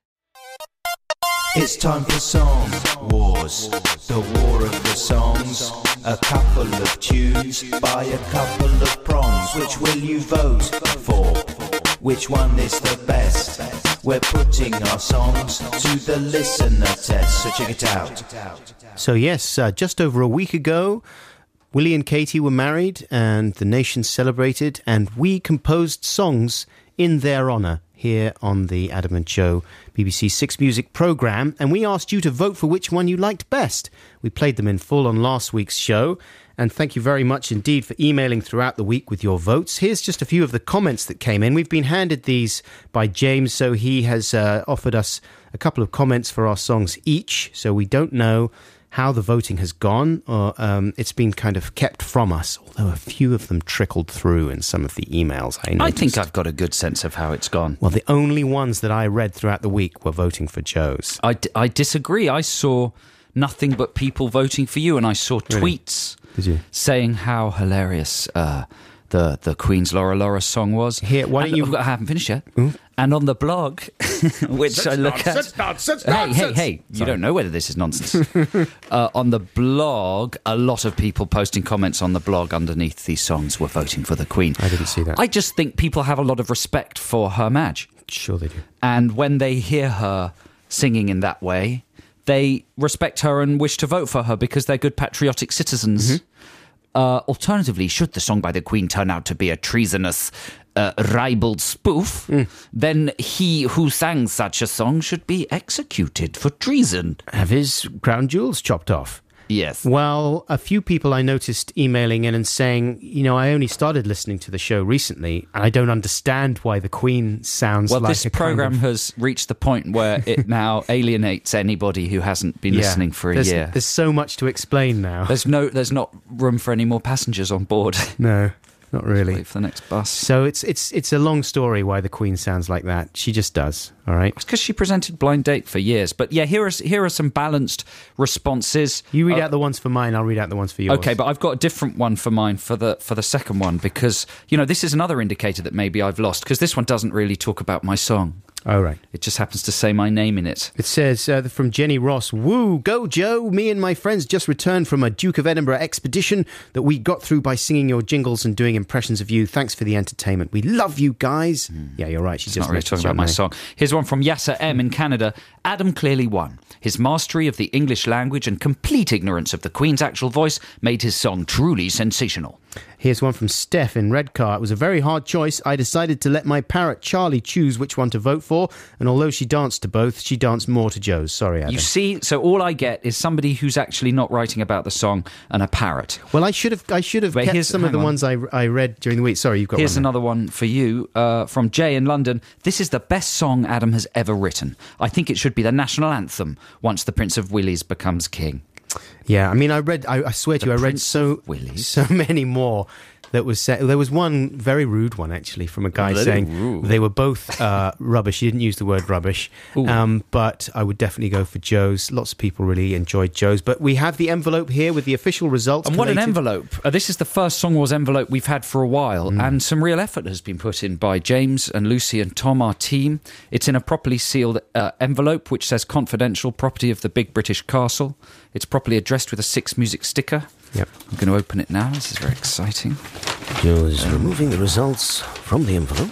It's time for Song Wars, the war of the songs. A couple of tunes by a couple of prongs. Which will you vote for? Which one is the best? We're putting our songs to the listener test, so check it out. So, yes, uh, just over a week ago, Willie and Katie were married and the nation celebrated, and we composed songs in their honour here on the Adam and Joe B B C Six Music programme, and we asked you to vote for which one you liked best. We played them in full on last week's show, and thank you very much indeed for emailing throughout the week with your votes. Here's just a few of the comments that came in. We've been handed these by James, so he has uh, offered us a couple of comments for our songs each, so we don't know how the voting has gone, or um, it's been kind of kept from us, although a few of them trickled through in some of the emails I I noticed. think I've got a good sense of how it's gone. Well, the only ones that I read throughout the week were voting for Joe's. I, d- I disagree. I saw nothing but people voting for you, and I saw Really? tweets Did you? saying how hilarious uh, the the Queen's Laura Laura song was. Here, why don't And- you- I haven't finished yet. And on the blog, which I look at. Nonsense, nonsense, Hey, hey, nonsense. hey! You don't know whether this is nonsense. uh, on the blog, a lot of people posting comments on the blog underneath these songs were voting for the Queen. I didn't see that. I just think people have a lot of respect for Her Madge. Sure they do. And when they hear her singing in that way, they respect her and wish to vote for her because they're good patriotic citizens. Uh, alternatively, should the song by the Queen turn out to be a treasonous, uh, ribald spoof, then he who sang such a song should be executed for treason. Have his crown jewels chopped off. Yes. Well, a few people I noticed emailing in and saying, you know, I only started listening to the show recently, and I don't understand why the Queen sounds Well, like this a program kind of... has reached the point where it now alienates anybody who hasn't been Yeah. listening for a there's, year. There's so much to explain now. There's no, there's not room for any more passengers on board. No, not really. Wait for the next bus. So it's it's it's a long story why the Queen sounds like that. She just does, all right? It's because she presented Blind Date for years. But yeah, here are here are some balanced responses. You read Uh, out the ones for mine, I'll read out the ones for yours. Okay, but I've got a different one for mine for the for the second one because, you know, this is another indicator that maybe I've lost because this one doesn't really talk about my song. Oh, right. It just happens to say my name in it. It says uh, from Jenny Ross, woo, go Joe, me and my friends just returned from a Duke of Edinburgh expedition that we got through by singing your jingles and doing impressions of you. Thanks for the entertainment. We love you guys. Mm. Yeah, you're right. She It's just not really talking about my song. Here's one from Yasser M in Canada. Adam clearly won. His mastery of the English language and complete ignorance of the Queen's actual voice made his song truly sensational. Here's one from Steph in Redcar. It was a very hard choice. I decided to let my parrot Charlie choose which one to vote for, and although she danced to both, she danced more to Joe's. Sorry, Adam. You see, so all I get is somebody who's actually not writing about the song and a parrot. Well, I should have I should have Wait, kept here's- some of the hang on. ones I, I read during the week. Sorry, you've got Here's one there. another one for you uh, from Jay in London. This is the best song Adam has ever written. I think it should be the national anthem once the Prince of Wales becomes king. Yeah, I mean, I read. I, I swear to The you, I read Prince so of Wales. so many more. That was set. There was one very rude one actually from a guy Very saying rude. they were both uh, rubbish. He didn't use the word rubbish, Ooh. um, but I would definitely go for Joe's. Lots of people really enjoyed Joe's, but we have the envelope here with the official results. And what an collated. envelope. Uh, this is the first Song Wars envelope we've had for a while, Mm. and some real effort has been put in by James and Lucy and Tom, our team. It's in a properly sealed uh, envelope, which says confidential property of the Big British Castle. It's properly addressed with a Six Music sticker. Yep. I'm going to open it now. This is very exciting. Joe is removing the results from the envelope.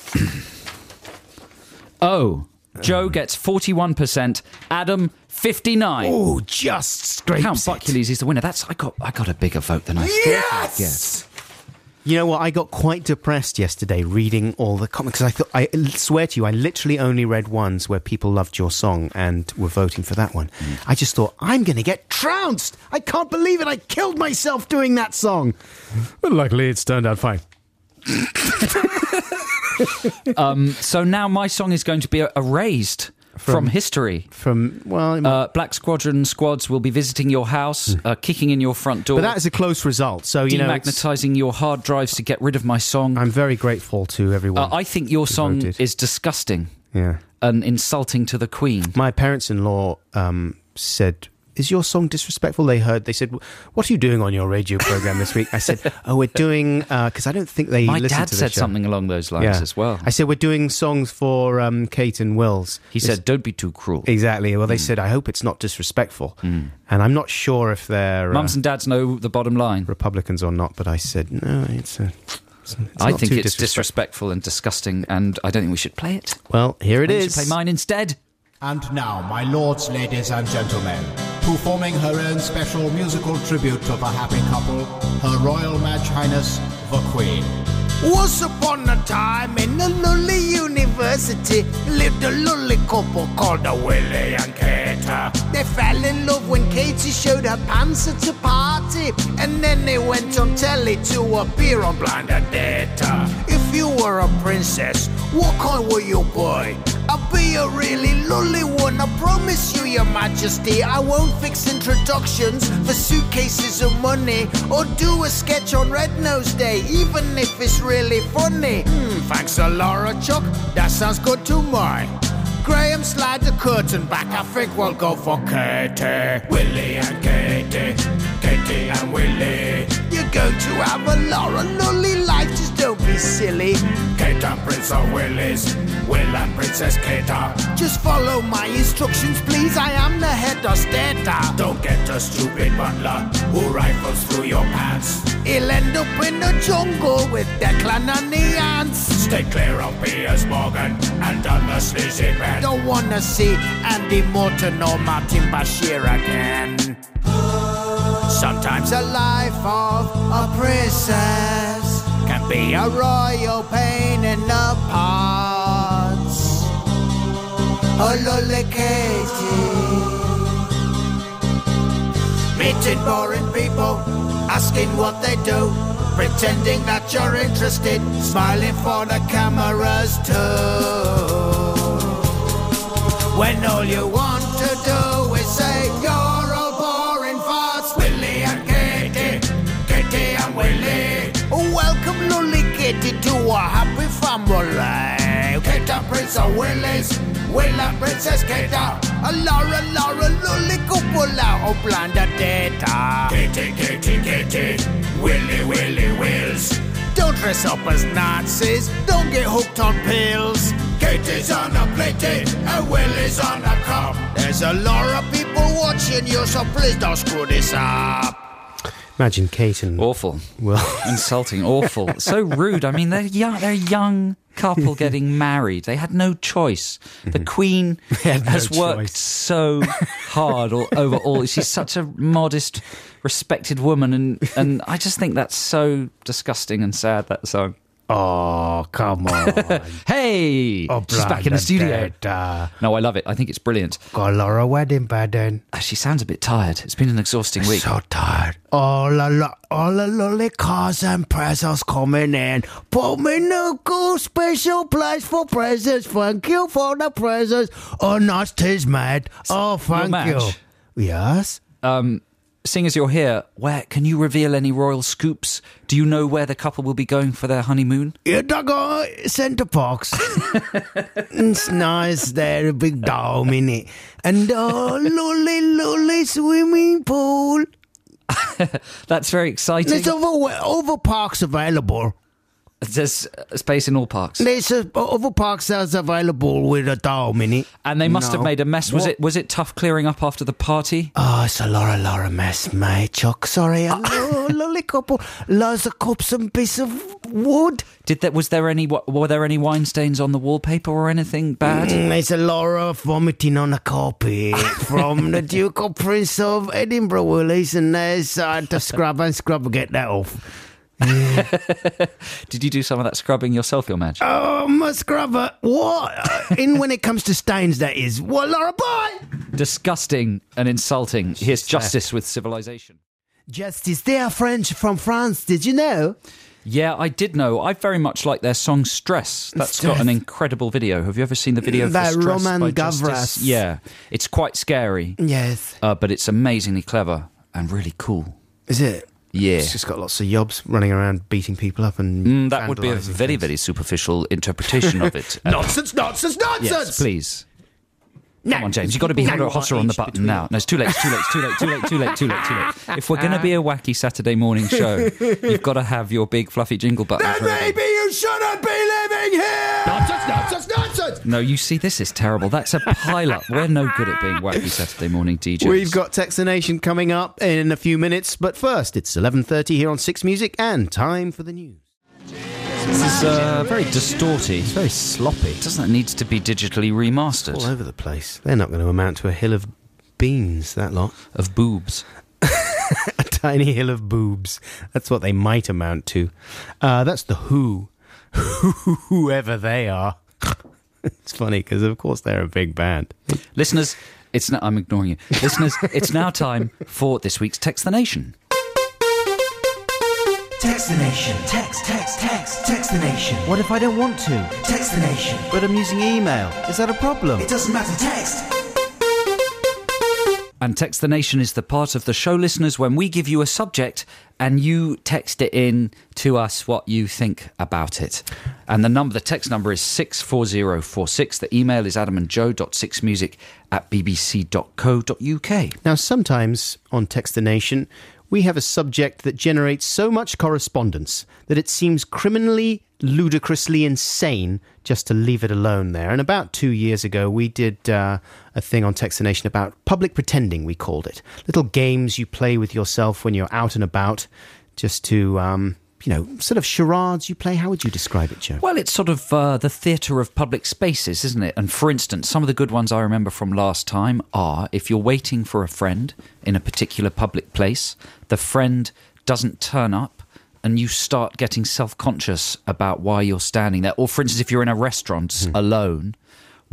Oh, Joe gets forty-one percent, Adam fifty-nine. Oh, just scrapes Count it. Buckley's is the winner. That's I got I got a bigger vote than I thought I'd get. You know what? I got quite depressed yesterday reading all the comments because I thought, I swear to you, I literally only read ones where people loved your song and were voting for that one. Mm. I just thought, I'm going to get trounced. I can't believe it. I killed myself doing that song. But luckily, it's turned out fine. So now my song is going to be erased from, From- history. From, well, it might- Uh, Black Squadron squads will be visiting your house, uh, kicking in your front door, but that is a close result. So, you know, it's- demagnetizing your hard drives to get rid of my song. I'm very grateful to everyone. Uh, I think your who song voted. is disgusting Yeah. and insulting to the Queen. My parents-in-law um, said, is your song disrespectful? They heard, they said, what are you doing on your radio program this week? I said, oh, we're doing, because I don't think they My listen dad to the said show. something along those lines Yeah. as well. I said, we're doing songs for um, Kate and Wills. He They said, "Don't be too cruel." Exactly. Well, they Mm. said, I hope it's not disrespectful. And I'm not sure if they're uh, Mums and dads know the bottom line. Republicans or not, but I said, no, it's a... It's, it's I not think too it's disrespect- disrespectful and disgusting, and I don't think we should play it. Well, here it I think we is. should play mine instead. And now, my lords, ladies, and gentlemen, performing her own special musical tribute to the happy couple, Her Royal Maj Highness, the Queen. Once upon a time in a lolly university lived a lolly couple called the Willie and Kater. They fell in love when Katie showed her pants at a party, and then they went on telly to appear on Blind Data. If you were a princess, what kind were you, boy? I'll be a really lolly one, I promise you, your majesty. I won't fix introductions for suitcases of money, or do a sketch on Red Nose Day, even if it's really funny. Hmm, thanks a Laura Chuck, that sounds good to me. Graham, slide the curtain back, I think we'll go for Katie. Willie and Katie, Katie and Willie. You're going to have a Laura lolly life, just don't be silly. Kate and Prince of Wales, Will and Princess Kate. Just follow my instructions, please, I am the head of state. Don't get a stupid butler who rifles through your pants. He'll end up in the jungle with Declan and the ants. Stay clear of Piers Morgan and on the sleazy bed. Don't wanna see Andy Morton or Martin Bashir again. Sometimes a life of a princess can be a royal pain in the parts. Oh, lolly Katie, me Meeting boring people, asking what they do, pretending that you're interested, smiling for the cameras too. When all you want to do is say you're all boring farts, Willie and Katie, Katie and Willie. Welcome, Lolly Katie, to a happy family. Kate Prince of Willis, Will and Princess Kate, a Laura, Laura, Lolly Coppola, oh Blanda Data. Katie, Katie, Katie, Willie, Willie, Wills. Don't dress up as Nazis, don't get hooked on pills. Katie's on a plate and Willie's on a cup. There's a lot of people watching you, so please don't screw this up. Imagine Kate and... Awful. Well... Insulting, awful. So rude. I mean, they're young, they're a young couple getting married. They had no choice. The Queen has no worked choice. so hard all, over all. She's such a modest, respected woman, and, and I just think that's so disgusting and sad, that song. Oh, come on. Hey! Oh, she's back in the studio. Uh, No, I love it. I think it's brilliant. got a lot of wedding pattern. Uh, She sounds a bit tired. It's been an exhausting week. So tired. All the lo- all the lovely cars and presents coming in. Put me in a good special place for presents. Thank you for the presents. Oh, not tis mad. Oh, thank Madge. you. Yes. Um, seeing as you're here, where can you reveal any royal scoops? Do you know where the couple will be going for their honeymoon? You dug a Centre Parks. It's nice there, a big dome in it. And a lovely, lovely swimming pool. That's very exciting. There's other, other parks available. There's uh, space in all parks, There's uh, other parks that's available with a dome in it. and they must No. have made a mess. Was What? it was it tough clearing up after the party? Oh, it's a lot, a lot of mess, mate. Chuck, sorry. A lo- lovely couple. Loads of cups and bits of wood. Did that? Was there any? wa- Were there any wine stains on the wallpaper or anything bad? Mm, there's a lot of vomiting on the carpet from the Duke or Prince of Edinburgh, Willies, and there's uh, to scrub and scrub and get that off. Did you do some of that scrubbing yourself, your Madge? Oh, my scrubber. What? Uh, in when it comes to stains, that is. What, Laura Boy? Disgusting and insulting. Here's justice with civilization. Justice, they are French from France, did you know? Yeah, I did know. I very much like their song Stress. That's got an incredible video. Have you ever seen the video for That Stress Roman by Gavras. Justice? Yeah. It's quite scary, Yes. uh, but it's amazingly clever and really cool. Is it? Yeah. It's just got lots of yobs running around beating people up and Mm, that would be a vandalising very, things. very superficial interpretation of it. Uh, Nonsense, nonsense, nonsense! yes, please. No. Come on, James. You've got to be No, hotter on the each button between- now. No, it's too late, it's too late, it's too late, too late, too late, too late, too late. If we're going to be a wacky Saturday morning show, you've got to have your big fluffy jingle buttons Then ready. maybe you shouldn't be living here! Nonsense, nonsense, nonsense! No, you see, this is terrible. That's a pile-up. We're no good at being wacky Saturday morning D Js. We've got Text the Nation coming up in a few minutes, but first, it's eleven thirty here on Six Music and time for the news. This is uh, very distorted. It's very sloppy. Doesn't it need to be digitally All remastered? over the place. They're not going to amount to a hill of beans, that lot. Of boobs. A tiny hill of boobs. That's what they might amount to. Uh, that's the Who. Whoever they are. It's funny because, of course, they're a big band. Listeners, it's now, I'm ignoring you. Listeners, it's now time for this week's Text the Nation. Text the Nation. Text, text, text, text the Nation. What if I don't want to? Text the Nation. But I'm using email. Is that a problem? It doesn't matter, text. And Text the Nation is the part of the show, listeners, when we give you a subject and you text it in to us what you think about it. And the number, the text number is six four zero four six. The email is adamandjoe.sixmusic at bbc.co.uk. Now, sometimes on Text the Nation, we have a subject that generates so much correspondence that it seems criminally, ludicrously insane just to leave it alone there. And about two years ago, we did uh, a thing on Text the Nation about public pretending, we called it. Little games you play with yourself when you're out and about, just to, um, you know, sort of charades you play. How would you describe it, Joe? Well, it's sort of uh, the theatre of public spaces, isn't it? And for instance, some of the good ones I remember from last time are if you're waiting for a friend in a particular public place, the friend doesn't turn up, and you start getting self-conscious about why you're standing there. Or, for instance, if you're in a restaurant Mm. alone,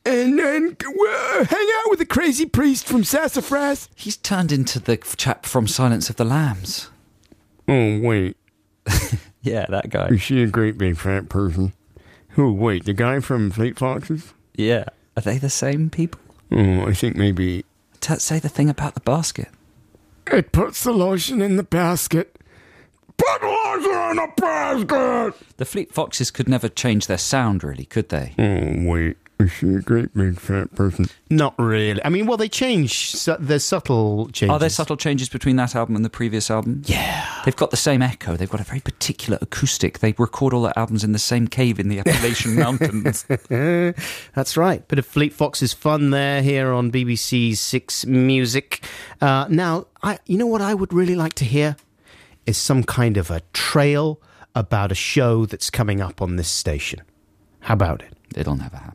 and then uh, hang out with the crazy priest from Sassafras. He's turned into the chap from Silence of the Lambs. Oh, wait. Yeah, that guy. Is she a great big fat person? Oh, wait, the guy from Fleet Foxes? Yeah. Are they the same people? Oh, I think maybe... T- say the thing about the basket. It puts the lotion in the basket. Put lotion in the basket! The Fleet Foxes could never change their sound, really, could they? Oh, wait. Is she a great big fat person? Not really. I mean, well, they change. Su- there's subtle changes. Are there subtle changes between that album and the previous album? Yeah. They've got the same echo. They've got a very particular acoustic. They record all their albums in the same cave in the Appalachian Mountains. That's right. Bit of Fleet Foxes fun there here on B B C's Six Music. Uh, now, I, you know what I would really like to hear? Is some kind of a trail about a show that's coming up on this station. How about it? It'll never happen.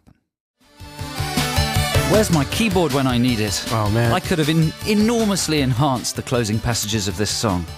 Where's my keyboard when I need it? Oh, man. I could have in- enormously enhanced the closing passages of this song.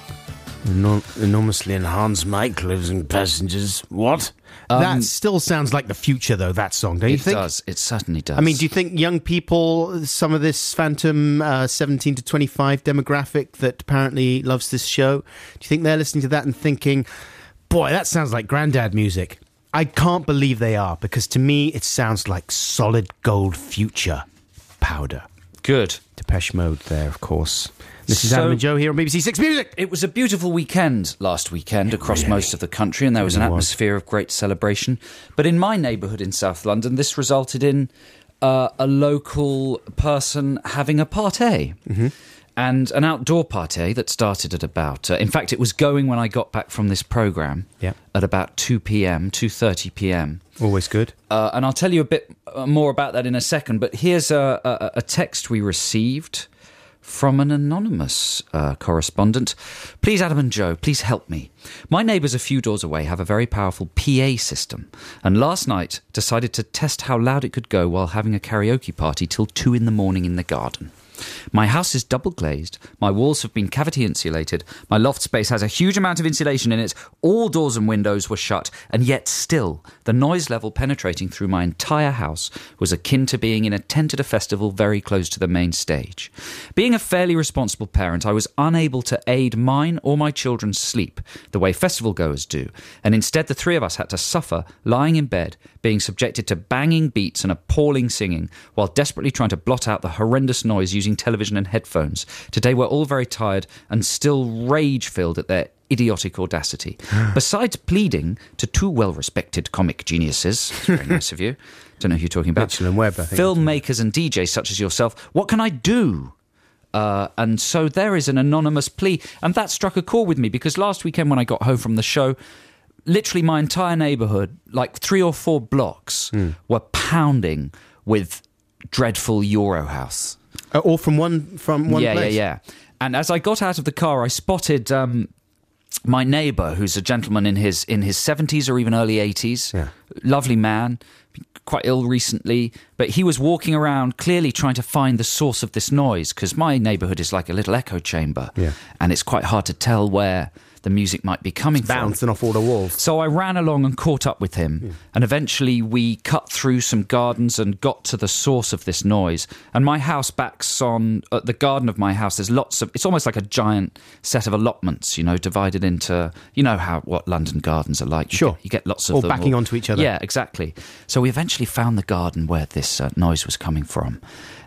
Enor- enormously enhanced my closing passages. What? Um, that still sounds like the future, though, that song, don't you it think? It does. It certainly does. I mean, do you think young people, some of this phantom uh, seventeen to twenty-five demographic that apparently loves this show, do you think they're listening to that and thinking, boy, that sounds like Grandad music? I can't believe they are, because to me it sounds like solid gold future powder. Good. Depeche Mode there, of course. This is So- Adam and Joe here on B B C Six Music. It was a beautiful weekend last weekend across really- most of the country, and there was an really was. atmosphere of great celebration. But in my neighbourhood in South London, this resulted in uh, a local person having a party. Mm-hmm. And an outdoor party that started at about... Uh, in fact, it was going when I got back from this programme Yeah. at about two p.m, two thirty p.m. Always good. Uh, and I'll tell you a bit uh, more about that in a second. But here's a, a, a text we received from an anonymous uh, correspondent. Please, Adam and Joe, please help me. My neighbours a few doors away have a very powerful P A system, and last night decided to test how loud it could go while having a karaoke party till two in the morning in the garden. My house is double glazed, my walls have been cavity insulated, my loft space has a huge amount of insulation in it, all doors and windows were shut, and yet still, the noise level penetrating through my entire house was akin to being in a tent at a festival very close to the main stage. Being a fairly responsible parent, I was unable to aid mine or my children's sleep, the way festival goers do, and instead the three of us had to suffer, lying in bed, being subjected to banging beats and appalling singing, while desperately trying to blot out the horrendous noise using television and headphones. Today we're all very tired and still rage-filled at their idiotic audacity. Besides pleading to two well-respected comic geniuses, it's very nice of you, don't know who you're talking about, Mitchell and Webb, I think. filmmakers and D Js such as yourself, what can I do? Uh, and so there is an anonymous plea, and that struck a chord with me, because last weekend when I got home from the show, literally my entire neighbourhood, like three or four blocks, Mm. were pounding with dreadful Eurohouse. Uh, all from one from one yeah, place? Yeah, yeah, And as I got out of the car, I spotted um, my neighbour, who's a gentleman in his in his seventies or even early eighties. Yeah. Lovely man, quite ill recently, but he was walking around clearly trying to find the source of this noise, because my neighbourhood is like a little echo chamber, Yeah. and it's quite hard to tell where the music might be coming It's from. bouncing off all the walls. So I ran along and caught up with him, Yeah. and eventually we cut through some gardens and got to the source of this noise. And my house backs on uh, the garden of my house. There's lots of, it's almost like a giant set of allotments, you know, divided into, you know how what London gardens are like. You Sure. get, you get lots of All them. backing onto each other. Yeah, exactly. So we eventually found the garden where this uh, noise was coming from,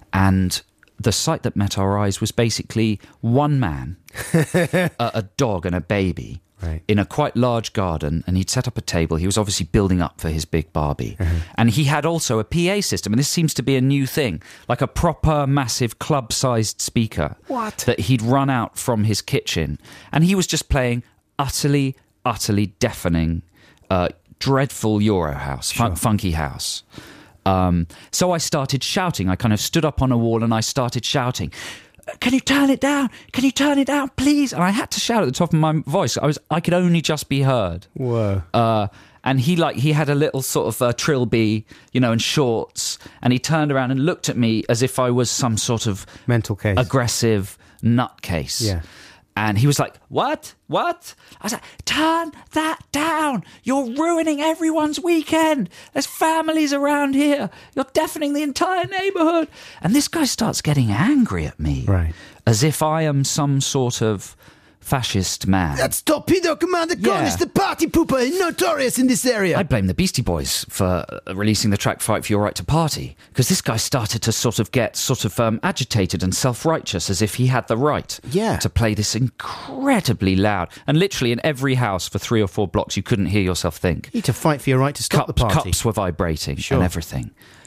and the sight that met our eyes was basically one man, a, a dog, and a baby. Right. In a quite large garden, and he'd set up a table. He was obviously building up for his big Barbie. Uh-huh. And he had also a P A system, and this seems to be a new thing, like a proper massive club-sized speaker. What? That he'd run out from his kitchen. And he was just playing utterly, utterly deafening, uh, dreadful Eurohouse, fun- funky house. Um, so I started shouting. I kind of stood up on a wall and I started shouting, "Can you turn it down? Can you turn it down, please?" And I had to shout at the top of my voice. I was, I could only just be heard. Whoa. Uh, and he like he had a little sort of uh, trilby, you know, and shorts. And he turned around and looked at me as if I was some sort of mental case, aggressive nutcase. Yeah. And he was like, what? What? I was like, turn that down. You're ruining everyone's weekend. There's families around here. You're deafening the entire neighborhood. And this guy starts getting angry at me. Right. As if I am some sort of fascist man. That's Torpedo Commander Cornish, Yeah. the party pooper, notorious in this area. I blame the Beastie Boys for uh, releasing the track Fight for Your Right to Party, because this guy started to sort of get sort of um, agitated and self-righteous, as if he had the right Yeah. to play this incredibly loud. And literally in every house for three or four blocks, you couldn't hear yourself think. You need to fight for your right to stop Cup, the party. cups were vibrating Sure. and everything.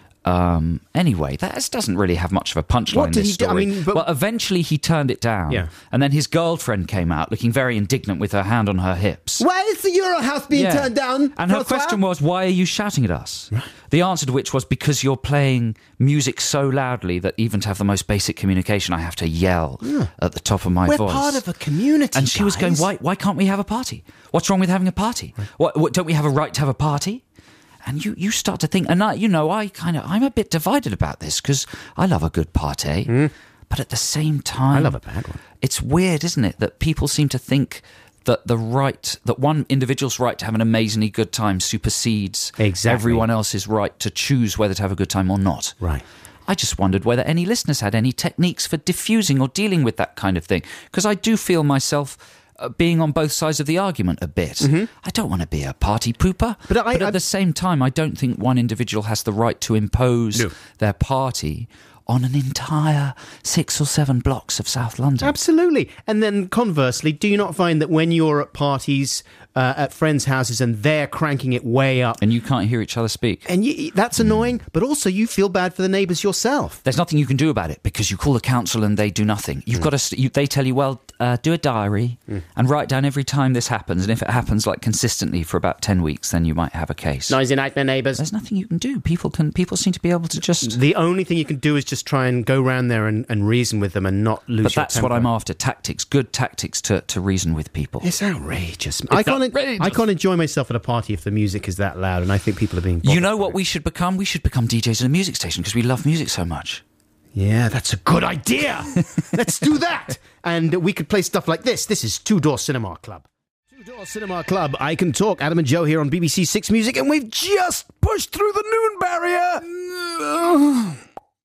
Um, anyway, that doesn't really have much of a punchline. What did this he do? I story. mean, but- well, eventually he turned it down, Yeah. and then his girlfriend came out looking very indignant with her hand on her hips. Why is the Euro House being Yeah. turned down? And her Francois? question was, why are you shouting at us? The answer to which was, because you're playing music so loudly that even to have the most basic communication, I have to yell at the top of my We're voice. part of a community, And she was going, guys. why, why can't we have a party? What's wrong with having a party? What, what, don't we have a right to have a party? And you, you start to think, and I, you know, I kind of, I'm a bit divided about this, because I love a good party, but at the same time, I love a bad one. It's weird, isn't it, that people seem to think that the right, that one individual's right to have an amazingly good time supersedes Exactly. everyone else's right to choose whether to have a good time or not. Right. I just wondered whether any listeners had any techniques for diffusing or dealing with that kind of thing, because I do feel myself uh, being on both sides of the argument a bit. I don't want to be a party pooper, But I- at I- the same time, I don't think one individual has the right to impose No. their party on an entire six or seven blocks of South London. Absolutely. And then conversely, do you not find that when you're at parties, uh, at friends' houses, and they're cranking it way up, And you can't hear each other speak. and you, that's annoying, but also you feel bad for the neighbours yourself. There's nothing you can do about it, because you call the council and they do nothing. You've got to. st- You, they tell you, well, uh, do a diary and write down every time this happens. And if it happens like consistently for about ten weeks, then you might have a case. Noisy nightmare neighbours. There's nothing you can do. People can. People seem to be able to just. The only thing you can do is just try and go round there and, and reason with them and not lose But your that's what temper. I'm after. Tactics, good tactics to, to reason with people. It's outrageous. I can't. outrageous. I can't enjoy myself at a party if the music is that loud, and I think people are being. You bothered know by what it. we should become? We should become D Js at a music station, because we love music so much. Yeah, that's a good idea. Let's do that. And we could play stuff like this. This is Two Door Cinema Club. Two Door Cinema Club. I Can Talk. Adam and Joe here on B B C Six Music, and we've just pushed through the noon barrier.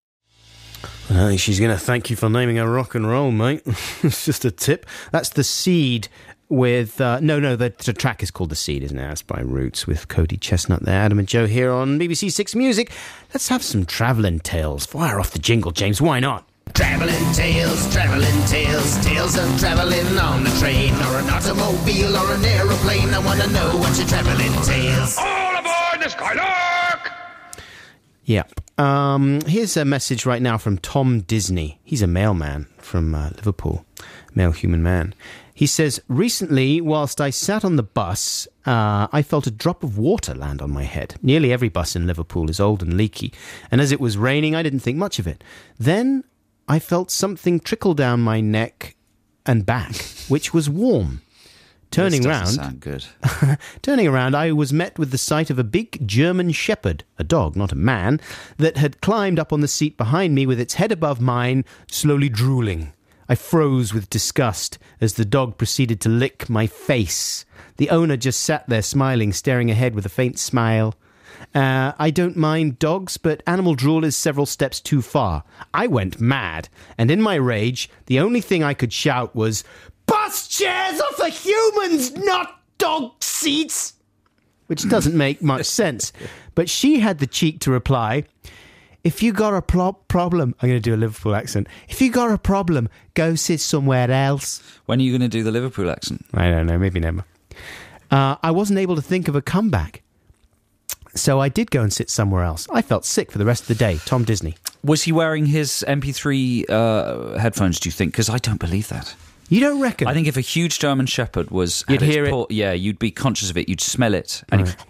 Uh, she's going to thank you for naming her rock and roll, mate. It's just a tip. That's The Seed with... Uh, no, no, the, the track is called The Seed, isn't it? That's by Roots with Cody Chestnut there. Adam and Joe here on B B C Six Music. Let's have some travelling tales. Fire off the jingle, James. Why not? Traveling tales, traveling tales, tales of traveling on a train or an automobile or an aeroplane. I want to know what your traveling tales. All aboard the Skylark! Yep. Um, here's a message right now from Tom Disney. He's a mailman from uh, Liverpool, male human man. He says, recently, whilst I sat on the bus, uh, I felt a drop of water land on my head. Nearly every bus in Liverpool is old and leaky, and as it was raining, I didn't think much of it. Then I felt something trickle down my neck and back, which was warm. Turning This round, doesn't sound good. Turning around, I was met with the sight of a big German shepherd, a dog, not a man, that had climbed up on the seat behind me with its head above mine, slowly drooling. I froze with disgust as the dog proceeded to lick my face. The owner just sat there smiling, staring ahead with a faint smile. Uh, I don't mind dogs, but animal drool is several steps too far. I went mad, and in my rage, the only thing I could shout was, "Bus chairs are for humans, not dog seats!" Which doesn't make much sense. But she had the cheek to reply, "If you got a pro- problem," I'm going to do a Liverpool accent, "if you got a problem, go sit somewhere else." When are you going to do the Liverpool accent? I don't know, maybe never. Uh, I wasn't able to think of a comeback. So I did go and sit somewhere else. I felt sick for the rest of the day. Tom Disney. Was he wearing his M P three uh, headphones, do you think? Because I don't believe that. You don't reckon? I think if a huge German Shepherd was... You'd at its hear it. paw- yeah, you'd be conscious of it. You'd smell it. And it-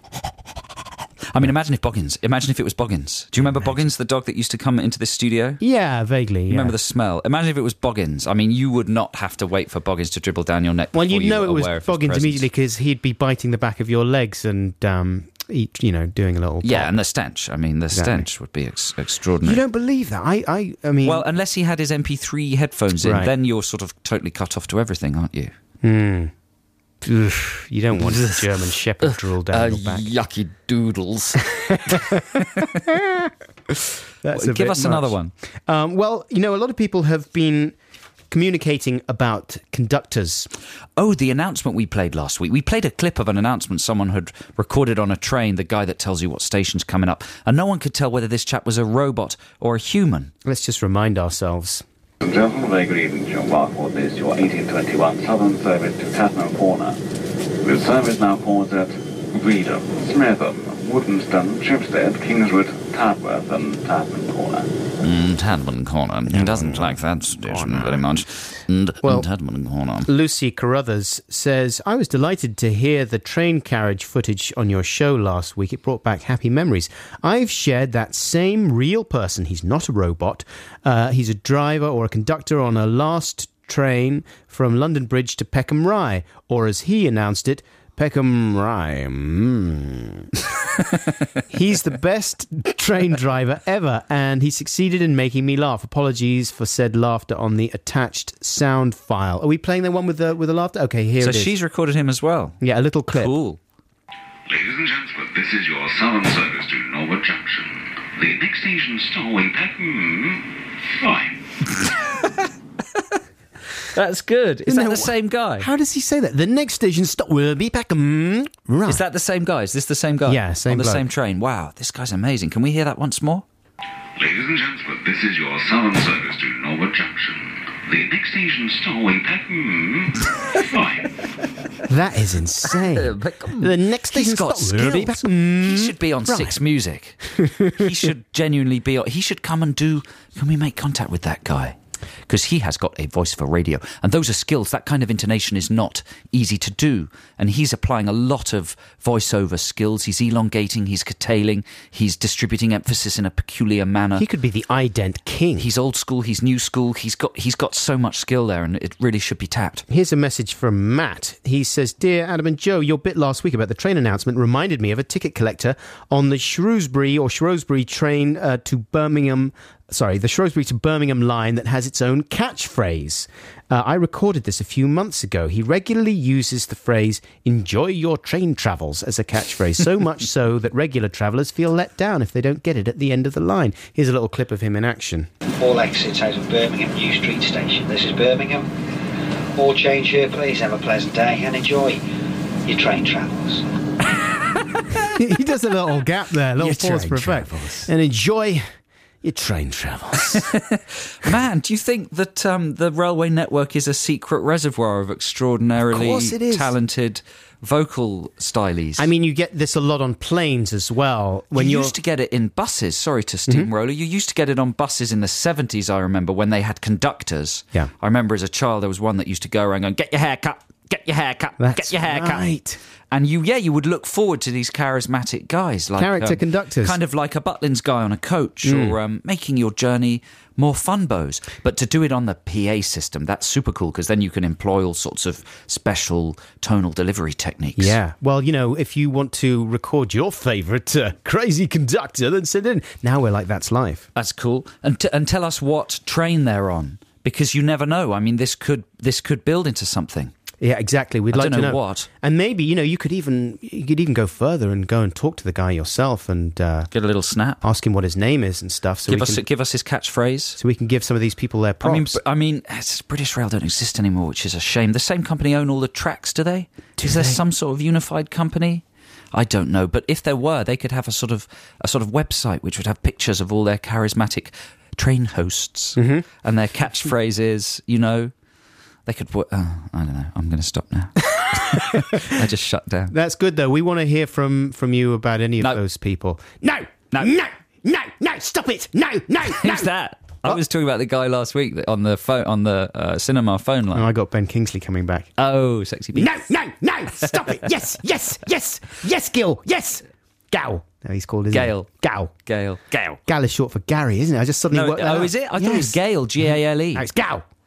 I mean, imagine if Boggins... Imagine if it was Boggins. Do you remember Boggins, the dog that used to come into this studio? Yeah, vaguely. You Yeah. remember the smell? Imagine if it was Boggins. I mean, you would not have to wait for Boggins to dribble down your neck. Well, before you'd you know were it was aware of his Boggins presence. immediately because he'd be biting the back of your legs and um, eat, you know, doing a little. Yeah, pop. and the stench. I mean, the Exactly. stench would be ex- extraordinary. You don't believe that? I, I, I mean, Well, unless he had his M P three headphones in, Right. then you're sort of totally cut off to everything, aren't you? hmm. Ugh, you don't want a German Shepherd drool down Uh, your back. yucky doodles. That's a Give bit us another much. one. Um, well, you know, a lot of people have been communicating about conductors. Oh, the announcement we played last week. We played a clip of an announcement someone had recorded on a train, the guy that tells you what station's coming up, and no one could tell whether this chap was a robot or a human. Let's just remind ourselves. Gentlemen, very good evening. John Barcode, this is your eighteen twenty-one Southern service to Tatman Corner. With service now paused at Breedham, Smetham, Woodenston, Chipstead, Kingswood, Tadworth and Tatman Corner. Mm, Tadman Corner. He doesn't like that station very much. And Well, Tadman Corner. Lucy Carruthers says, I was delighted to hear the train carriage footage on your show last week. It brought back happy memories. I've shared that same real person. He's not a robot. Uh, he's a driver or a conductor on a last train from London Bridge to Peckham Rye, or as he announced it, Peckham Rye. Mm. He's the best train driver ever, and he succeeded in making me laugh. Apologies for said laughter on the attached sound file. Are we playing the one with the with the laughter? Okay, here So it is. she's recorded him as well. Yeah, a little clip. Cool. Ladies and gentlemen, this is your Southern service to Norwood Junction. The next station stowing Peckham Rye. That's good. Is Isn't that that the wh- same guy? How does he say that? The next station stop will be Peckham Rye. Is that the same guy? Is this the same guy? Yeah, same On the bloke. same train. Wow, this guy's amazing. Can we hear that once more? Ladies and gentlemen, this is your Southern service to Norwood Junction. The next station stowing Peckham Rye. That is insane. The next He's station got stop will be skills. Peckham He should be on Rye. Six Music. He should genuinely be on. He should come and do. Can we make contact with that guy? Because he has got a voice for radio. And those are skills. That kind of intonation is not easy to do. And he's applying a lot of voiceover skills. He's elongating, he's curtailing, he's distributing emphasis in a peculiar manner. He could be the ident king. He's old school, he's new school. He's got he's got so much skill there, and it really should be tapped. Here's a message from Matt. He says, Dear Adam and Joe, your bit last week about the train announcement reminded me of a ticket collector on the Shrewsbury or Shrewsbury train uh, to Birmingham. Sorry, the Shrewsbury to Birmingham line that has its own catchphrase. Uh, I recorded this a few months ago. He regularly uses the phrase, enjoy your train travels, as a catchphrase, so much so that regular travellers feel let down if they don't get it at the end of the line. Here's a little clip of him in action. All exits out of Birmingham New Street Station. This is Birmingham. All change here, please. Have a pleasant day and enjoy your train travels. He does a little gap there, a little Your pause train for effect. travels. And enjoy your train travels. Man, do you think that um, the railway network is a secret reservoir of extraordinarily Of course it is. talented vocal stylies? I mean, you get this a lot on planes as well. When you you're used to get it in buses. Sorry to steamroller. You used to get it on buses in the seventies, I remember, when they had conductors. Yeah. I remember as a child there was one that used to go around going, get your hair cut, get your hair cut, That's get your hair right. cut. And you, yeah, you would look forward to these charismatic guys. like Character um, conductors. Kind of like a Butlins guy on a coach Mm. or um, making your journey more fun, Bose. But to do it on the P A system, that's super cool because then you can employ all sorts of special tonal delivery techniques. Yeah. Well, you know, if you want to record your favourite uh, crazy conductor, then send in. Now we're like, that's live. That's cool. And, t- and tell us what train they're on, because you never know. I mean, this could this could build into something. Yeah, exactly. We'd I like don't to know know what. And maybe, you know, you could even you could even go further and go and talk to the guy yourself and uh, Get a little snap. ask him what his name is and stuff. So give we us can, give us his catchphrase. so we can give some of these people their I mean, props. b- I mean, it's- British Rail don't exist anymore, which is a shame. The same company own all the tracks, do they? Do is there they? some sort of unified company? I don't know, but if there were, they could have a sort of a sort of website which would have pictures of all their charismatic train hosts Mm-hmm. and their catchphrases. You know, they could. wo- Oh, I don't know. I'm going to stop now. I just shut down. That's good, though. We want to hear from, from you about any of No. those people. No! No. No! No! No! Stop it! No! No! No! Who's that? I was talking about the guy last week that- on the phone on the uh, cinema phone line. Oh, I got Ben Kingsley coming back. Oh, sexy beast. No! No! No! Stop it! Yes! Yes! Yes! Yes, Gil! Yes! Gal. No, he's called, isn't Gail. he? Gal. Gail. Gail. Gal is short for Gary, isn't it? I just suddenly No, worked that oh, out. is it? I thought it was Yes. Gail. G A L E. No, it's Gal.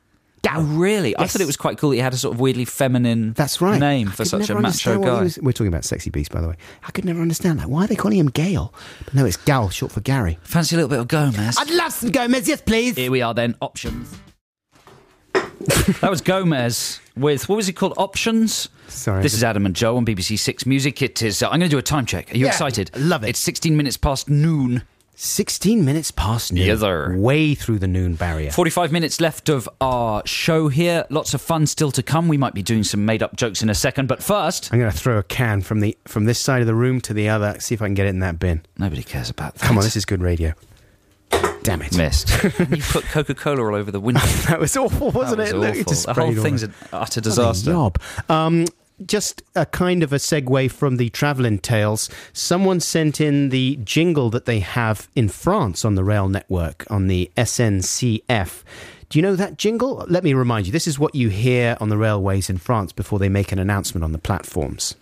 Oh, really? I Yes. thought it was quite cool that he had a sort of weirdly feminine That's right. name I for could such a never macho understand what he guy. was- we're talking about Sexy Beast, by the way. I could never understand that. Why are they calling him Gale? But no, it's Gal, short for Gary. Fancy a little bit of Gomez? I'd love some Gomez, yes, please. Here we are then, options. That was Gomez with, what was it called, Options? Sorry. This is Adam and Joe on B B C Six Music. It is, uh, I'm going to do a time check. Are you Yeah, excited? love it. It's sixteen minutes past noon. sixteen minutes past noon. Yes, sir. Way through the noon barrier. forty-five minutes left of our show here. Lots of fun still to come. We might be doing some made-up jokes in a second, but first... I'm going to throw a can from the from this side of the room to the other, see if I can get it in that bin. Nobody cares about that. Come on, this is good radio. Damn it. Missed. You put Coca-Cola all over the window. That was awful, wasn't That was it? Look, it awful. just The whole sprayed all thing's over. an utter What a disaster. job. Um, just a kind of a segue from the travelling tales. Someone sent in the jingle that they have in France on the rail network, on the S N C F. Do you know that jingle? Let me remind you, this is what you hear on the railways in France before they make an announcement on the platforms.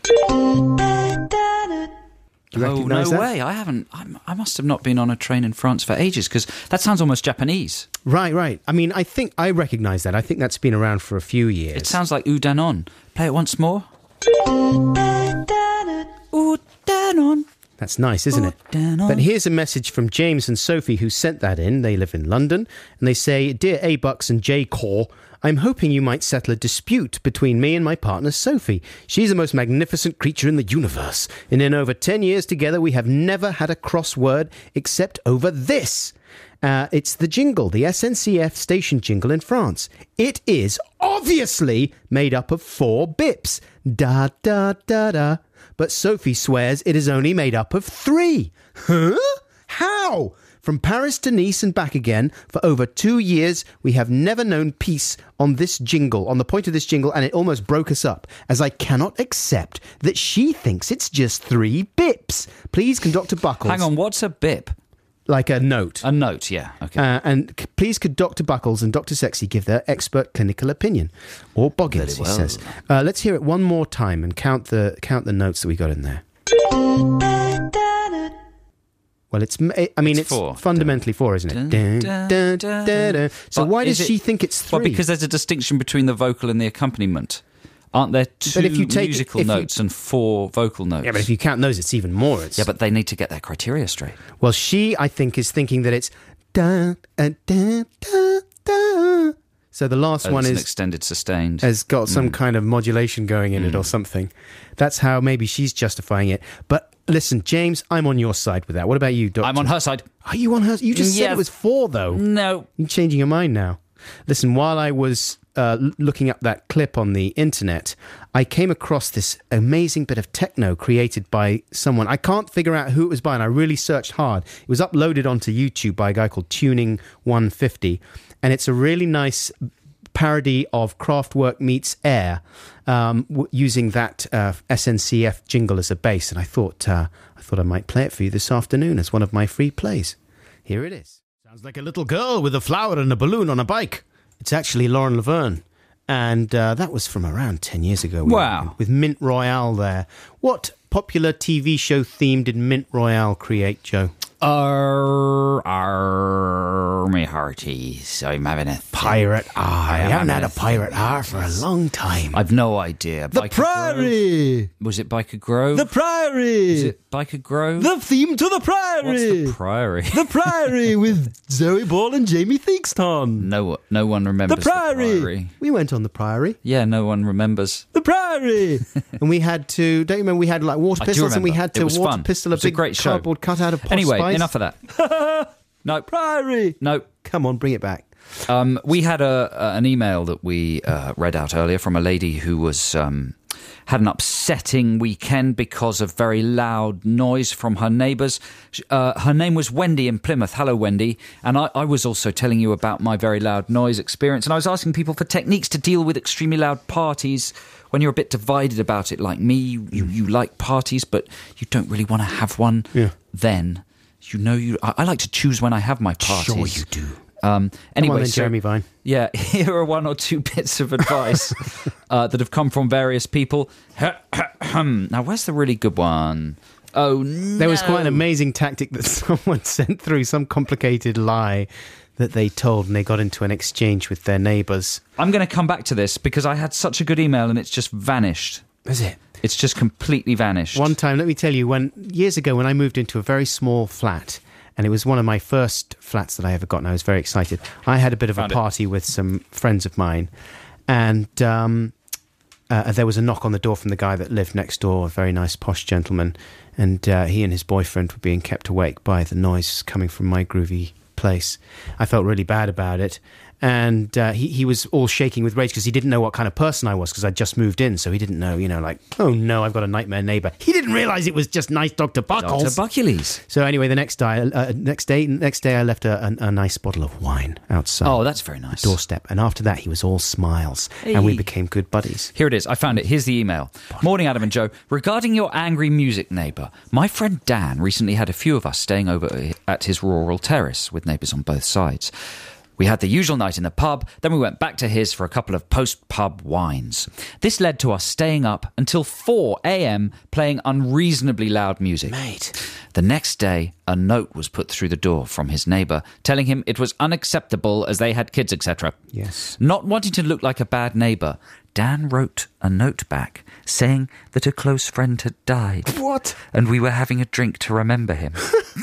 Do you Oh, no recognise that? way. I haven't. I'm, I must have not been on a train in France for ages because that sounds almost Japanese. Right, right. I mean, I think I recognise that. I think that's been around for a few years. It sounds like Udanon. Play it once more. Udanon. That's nice, isn't it? Udanon. But here's a message from James and Sophie who sent that in. They live in London. And they say, Dear A. Bucks and J. Core, I'm hoping you might settle a dispute between me and my partner Sophie. She's the most magnificent creature in the universe. And in over ten years together, we have never had a crossword except over this. Uh, it's the jingle, the S N C F station jingle in France. It is obviously made up of four bips. Da, da, da, da. But Sophie swears it is only made up of three. Huh? How? From Paris to Nice and back again, for over two years, we have never known peace on this jingle, on the point of this jingle, and it almost broke us up, as I cannot accept that she thinks it's just three bips. Please, can Doctor Buckles... Hang on, what's a bip? Like a note. A note, yeah. Okay. Uh, and c- please could Doctor Buckles and Doctor Sexy give their expert clinical opinion. Or Boggins, Very well. he says. Uh, let's hear it one more time and count the count the notes that we got in there. Well, it's, m- I mean, It's it's, four. fundamentally four, isn't it? Dun, dun, dun, dun. dun, dun. So But why is does it- she think it's three? Well, because there's a distinction between the vocal and the accompaniment. Aren't there two But if you take- musical if you- notes and four vocal notes? Yeah, but if you count those, it's even more. It's, Yeah, but they need to get their criteria straight. Well, she, I think, is thinking that it's... Dun, dun, dun, dun, dun. So the last Oh, one it's an is... extended sustained. has got some Mm. kind of modulation going in it or something. That's how maybe she's justifying it. But listen, James, I'm on your side with that. What about you, Doctor? I'm on her side. Are you on her? You just said Yes. it was four, though. No. You're changing your mind now. Listen, while I was uh, l- looking up that clip on the internet, I came across this amazing bit of techno created by someone. I can't figure out who it was by, and I really searched hard. It was uploaded onto YouTube by a guy called Tuning one fifty, and it's a really nice parody of Kraftwerk meets Air, um, w- using that uh, S N C F jingle as a bass. And I thought, uh, I thought I might play it for you this afternoon as one of my free plays. Here it is. Sounds like a little girl with a flower and a balloon on a bike. It's actually Lauren Laverne. And uh, that was from around ten years ago. Wow. With Mint Royale there. What popular T V show theme did Mint Royale create, Joe? Arr, arr, me hearties. I'm having a Pirate R. I am haven't having had a a Pirate R for a long time. I've no idea. The Biker Priory! Grove? Was it Biker Grove? The Priory! Is it Biker Grove? The theme to the Priory! What's the Priory? The Priory with Zoe Ball and Jamie Theakston. No, no one remembers The the Priory. Priory. We went on the Priory. Yeah, no one remembers. The Priory. And we had to, don't you remember, we had like water I do pistols and we remember. had It to was water fun. pistol It a was a big great show. cardboard cutout of Posh Anyway, Spice. enough of that. No. Priory. No. Come on, bring it back. Um, we had a, uh, an email that we uh, read out earlier from a lady who was um, had an upsetting weekend because of very loud noise from her neighbours. Uh, her name was Wendy in Plymouth. Hello, Wendy. And I, I was also telling you about my very loud noise experience. And I was asking people for techniques to deal with extremely loud parties when you're a bit divided about it, like me. You, you, you like parties, but you don't really want to have one. Yeah. Then, you know, you. I, I like to choose when I have my parties. Sure you do. Um, anyway, Come on then, so- Jeremy Vine. yeah, here are one or two bits of advice uh, that have come from various people. Now, where's the really good one? Oh, no. There was quite an amazing tactic that someone sent through, some complicated lie that they told, and they got into an exchange with their neighbours. I'm going to come back to this because I had such a good email and it's just vanished. Is it? It's just completely vanished. One time, let me tell you, when years ago when I moved into a very small flat, and it was one of my first flats that I ever got, and I was very excited. I had a bit of Found a party it. with some friends of mine, and um, uh, there was a knock on the door from the guy that lived next door, a very nice posh gentleman, and uh, he and his boyfriend were being kept awake by the noise coming from my groovy place. I felt really bad about it. And uh, he, he was all shaking with rage because he didn't know what kind of person I was because I'd just moved in. So he didn't know, you know, like, oh no, I've got a nightmare neighbour. He didn't realise it was just nice Doctor Buckles. Doctor Buckules. So anyway, the next day, uh, next day, next day, I left a, a, a nice bottle of wine outside. Oh, that's very nice. The doorstep. And after that, he was all smiles. Hey. And we became good buddies. Here it is. I found it. Here's the email. Morning, Adam and Joe. Regarding your angry music neighbour, my friend Dan recently had a few of us staying over at his rural terrace with neighbours on both sides. We had the usual night in the pub, then we went back to his for a couple of post-pub wines. This led to us staying up until four a.m. playing unreasonably loud music. Mate. The next day, a note was put through the door from his neighbour telling him it was unacceptable as they had kids, et cetera. Yes. Not wanting to look like a bad neighbour, Dan wrote a note back saying that a close friend had died. What? And we were having a drink to remember him.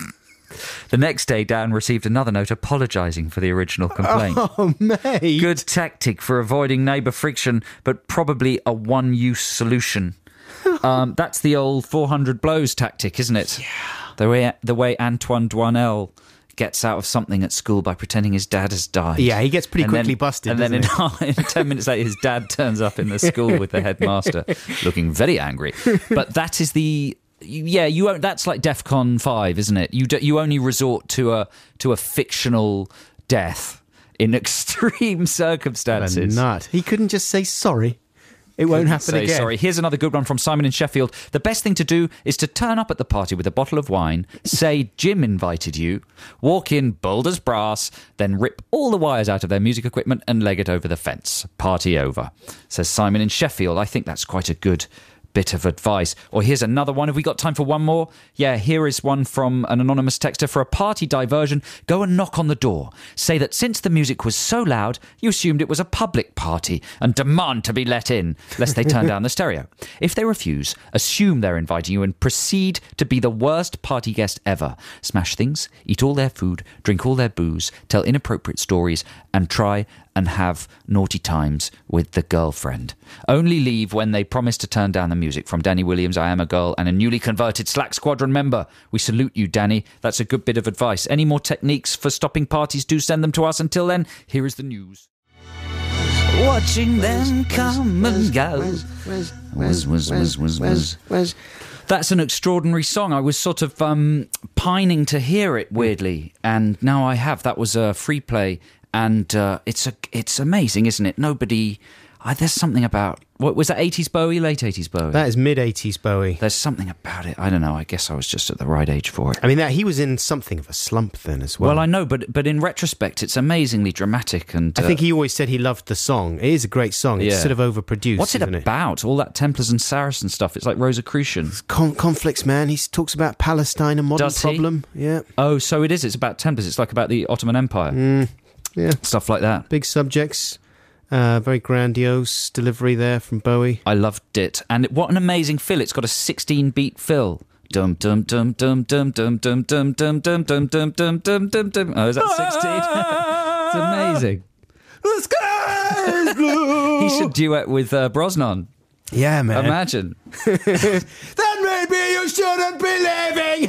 The next day, Dan received another note apologising for the original complaint. Oh, mate. Good tactic for avoiding neighbour friction, but probably a one-use solution. um, that's the old four hundred blows tactic, isn't it? Yeah. The way, the way Antoine Douanel gets out of something at school by pretending his dad has died. Yeah, he gets pretty and quickly then, busted, And then in, doesn't in ten minutes later, his dad turns up in the school with the headmaster, looking very angry. But that is the... Yeah, you won't, that's like DEFCON five, isn't it? You do, you only resort to a to a fictional death in extreme circumstances. What a nut. He couldn't just say sorry. It won't Couldn't happen say again. Sorry. Here's another good one from Simon in Sheffield. The best thing to do is to turn up at the party with a bottle of wine, say Jim invited you, walk in bold as brass, then rip all the wires out of their music equipment and leg it over the fence. Party over. Says Simon in Sheffield. I think that's quite a good bit of advice. Or here's another one. Have we got time for one more? Yeah, here is one from an anonymous texter. For a party diversion, go and knock on the door. Say that since the music was so loud, you assumed it was a public party and demand to be let in, lest they turn down the stereo. If they refuse, assume they're inviting you and proceed to be the worst party guest ever. Smash things, eat all their food, drink all their booze, tell inappropriate stories, and try and have naughty times with the girlfriend. Only leave when they promise to turn down the music. From Danny Williams, I am a girl and a newly converted Slack Squadron member. We salute you, Danny. That's a good bit of advice. Any more techniques for stopping parties, do send them to us. Until then, here is the news. Watching them come and go. Whiz, whiz, whiz, whiz, whiz. That's an extraordinary song. I was sort of um, pining to hear it, weirdly, and now I have. That was a free play. And uh, it's a, it's amazing, isn't it? Nobody... Uh, there's something about... What was that, eighties Bowie, late eighties Bowie? That is mid-eighties Bowie. There's something about it. I don't know. I guess I was just at the right age for it. I mean, that he was in something of a slump then as well. Well, I know, but but in retrospect, it's amazingly dramatic. And uh, I think he always said he loved the song. It is a great song. It's yeah. sort of overproduced, What's it isn't about? It? All that Templars and Saracen stuff. It's like Rosicrucian. Con- conflicts, man. He talks about Palestine, a modern Does he? problem. Yeah. Oh, so it is. It's about Templars. It's like about the Ottoman Empire. Mm, yeah. Stuff like that. Big subjects. Uh, very grandiose delivery there from Bowie. I loved it. And what an amazing fill. It's got a sixteen-beat fill. Dum dum dum dum dum dum dum dum dum dum dum dum dum dum dum dum. Oh, is that sixteen? It's amazing. The sky is blue. He should duet with uh, Brosnan. Yeah, man. Imagine. Then maybe you shouldn't be living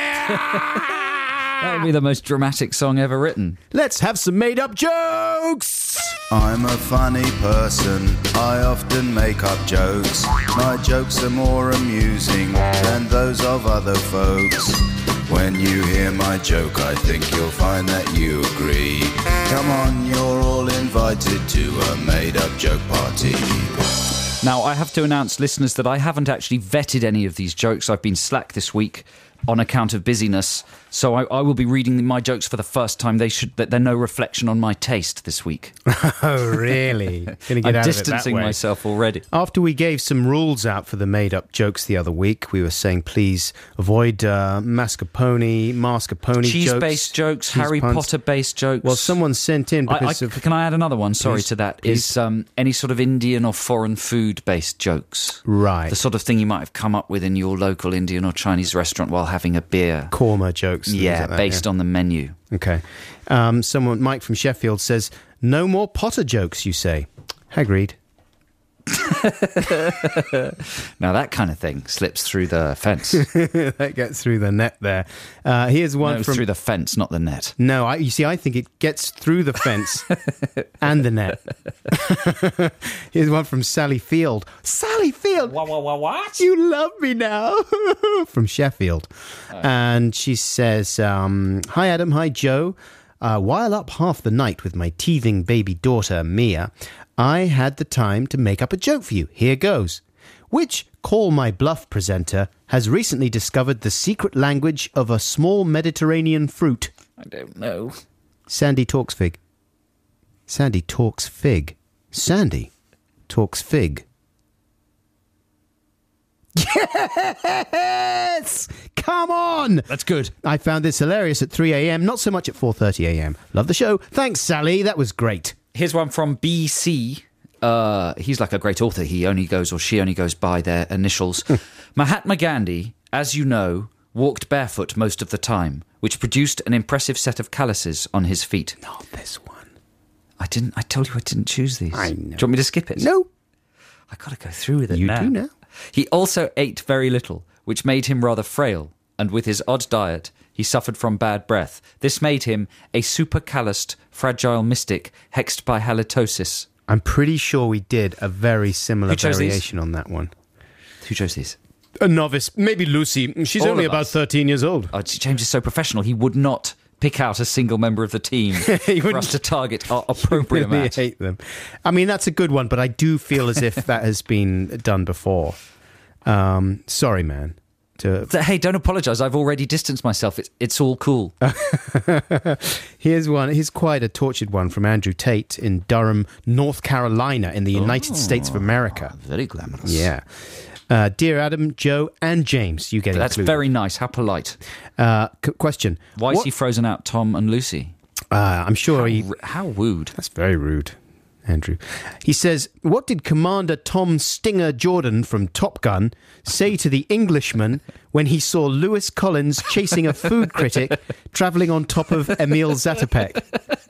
here. That would be the most dramatic song ever written. Let's have some made-up jokes. I'm a funny person, I often make up jokes. My jokes are more amusing than those of other folks. When you hear my joke, I think you'll find that you agree. Come on, you're all invited to a made-up joke party. Now, I have to announce, listeners, that I haven't actually vetted any of these jokes. I've been slack this week. on account of busyness. So I, I will be reading my jokes for the first time. They should. They're no reflection on my taste this week. Oh, really? Gonna get I'm out distancing of it that way. myself already. After we gave some rules out for the made-up jokes the other week, we were saying please avoid uh, mascarpone, mascarpone jokes. Cheese-based jokes, cheese Harry puns. Potter-based jokes. Well, someone sent in because I, I, of... Can I add another one? Sorry Please, to that. please. Is um, any sort of Indian or foreign food-based jokes. Right. The sort of thing you might have come up with in your local Indian or Chinese restaurant while having a beer. Korma jokes. things Yeah, like that, based yeah. on the menu. Okay. Um, someone, Mike from Sheffield says, no more Potter jokes, you say. Agreed. Now that kind of thing slips through the fence. That gets through the net there. Uh, here's one No, from... through the fence, not the net. No, I, you see, I think it gets through the fence and the net. Here's one from Sally Field. Sally Field! What, what, what, what? You love me now. From Sheffield. Oh. And she says, um, hi, Adam. Hi, Joe. Uh, while up half the night with my teething baby daughter, Mia, I had the time to make up a joke for you. Here goes. Which Call My Bluff presenter has recently discovered the secret language of a small Mediterranean fruit? I don't know. Sandy talks fig. Sandy talks fig. Sandy talks fig. Yes! Come on! That's good. I found this hilarious at three a.m, not so much at four thirty a.m. Love the show. Thanks, Sally. That was great. Here's one from B C. Uh, he's like a great author. He only goes, or she only goes by their initials. Mahatma Gandhi, as you know, walked barefoot most of the time, which produced an impressive set of calluses on his feet. Not this one. I didn't. I told you I didn't choose these. I know. Do you want me to skip it? No. I got to go through with it You now. do now. He also ate very little, which made him rather frail, and with his odd diet, he suffered from bad breath. This made him a super-calloused, fragile mystic, hexed by halitosis. I'm pretty sure we did a very similar Who chose variation on that one. Who chose these? A novice. Maybe Lucy. She's All only of about us. thirteen years old. Oh, James is so professional, he would not pick out a single member of the team He for wouldn't. us to target our appropriate Really match. hate them. I mean, that's a good one, but I do feel as if that has been done before. Um, sorry, man. To... Hey, don't apologise. I've already distanced myself. It's, it's all cool. Here's one. Here's quite a tortured one from Andrew Tate in Durham, North Carolina, in the United Oh, States of America. Very glamorous. Yeah. Uh, dear Adam, Joe, and James, you get That's included. very nice. How polite. Uh, c- question. Why is What- he frozen out Tom and Lucy? Uh, I'm sure How, he... r- how wooed. That's very rude, Andrew. He says, what did Commander Tom Stinger Jordan from Top Gun say to the Englishman when he saw Lewis Collins chasing a food critic travelling on top of Emil Zatopek?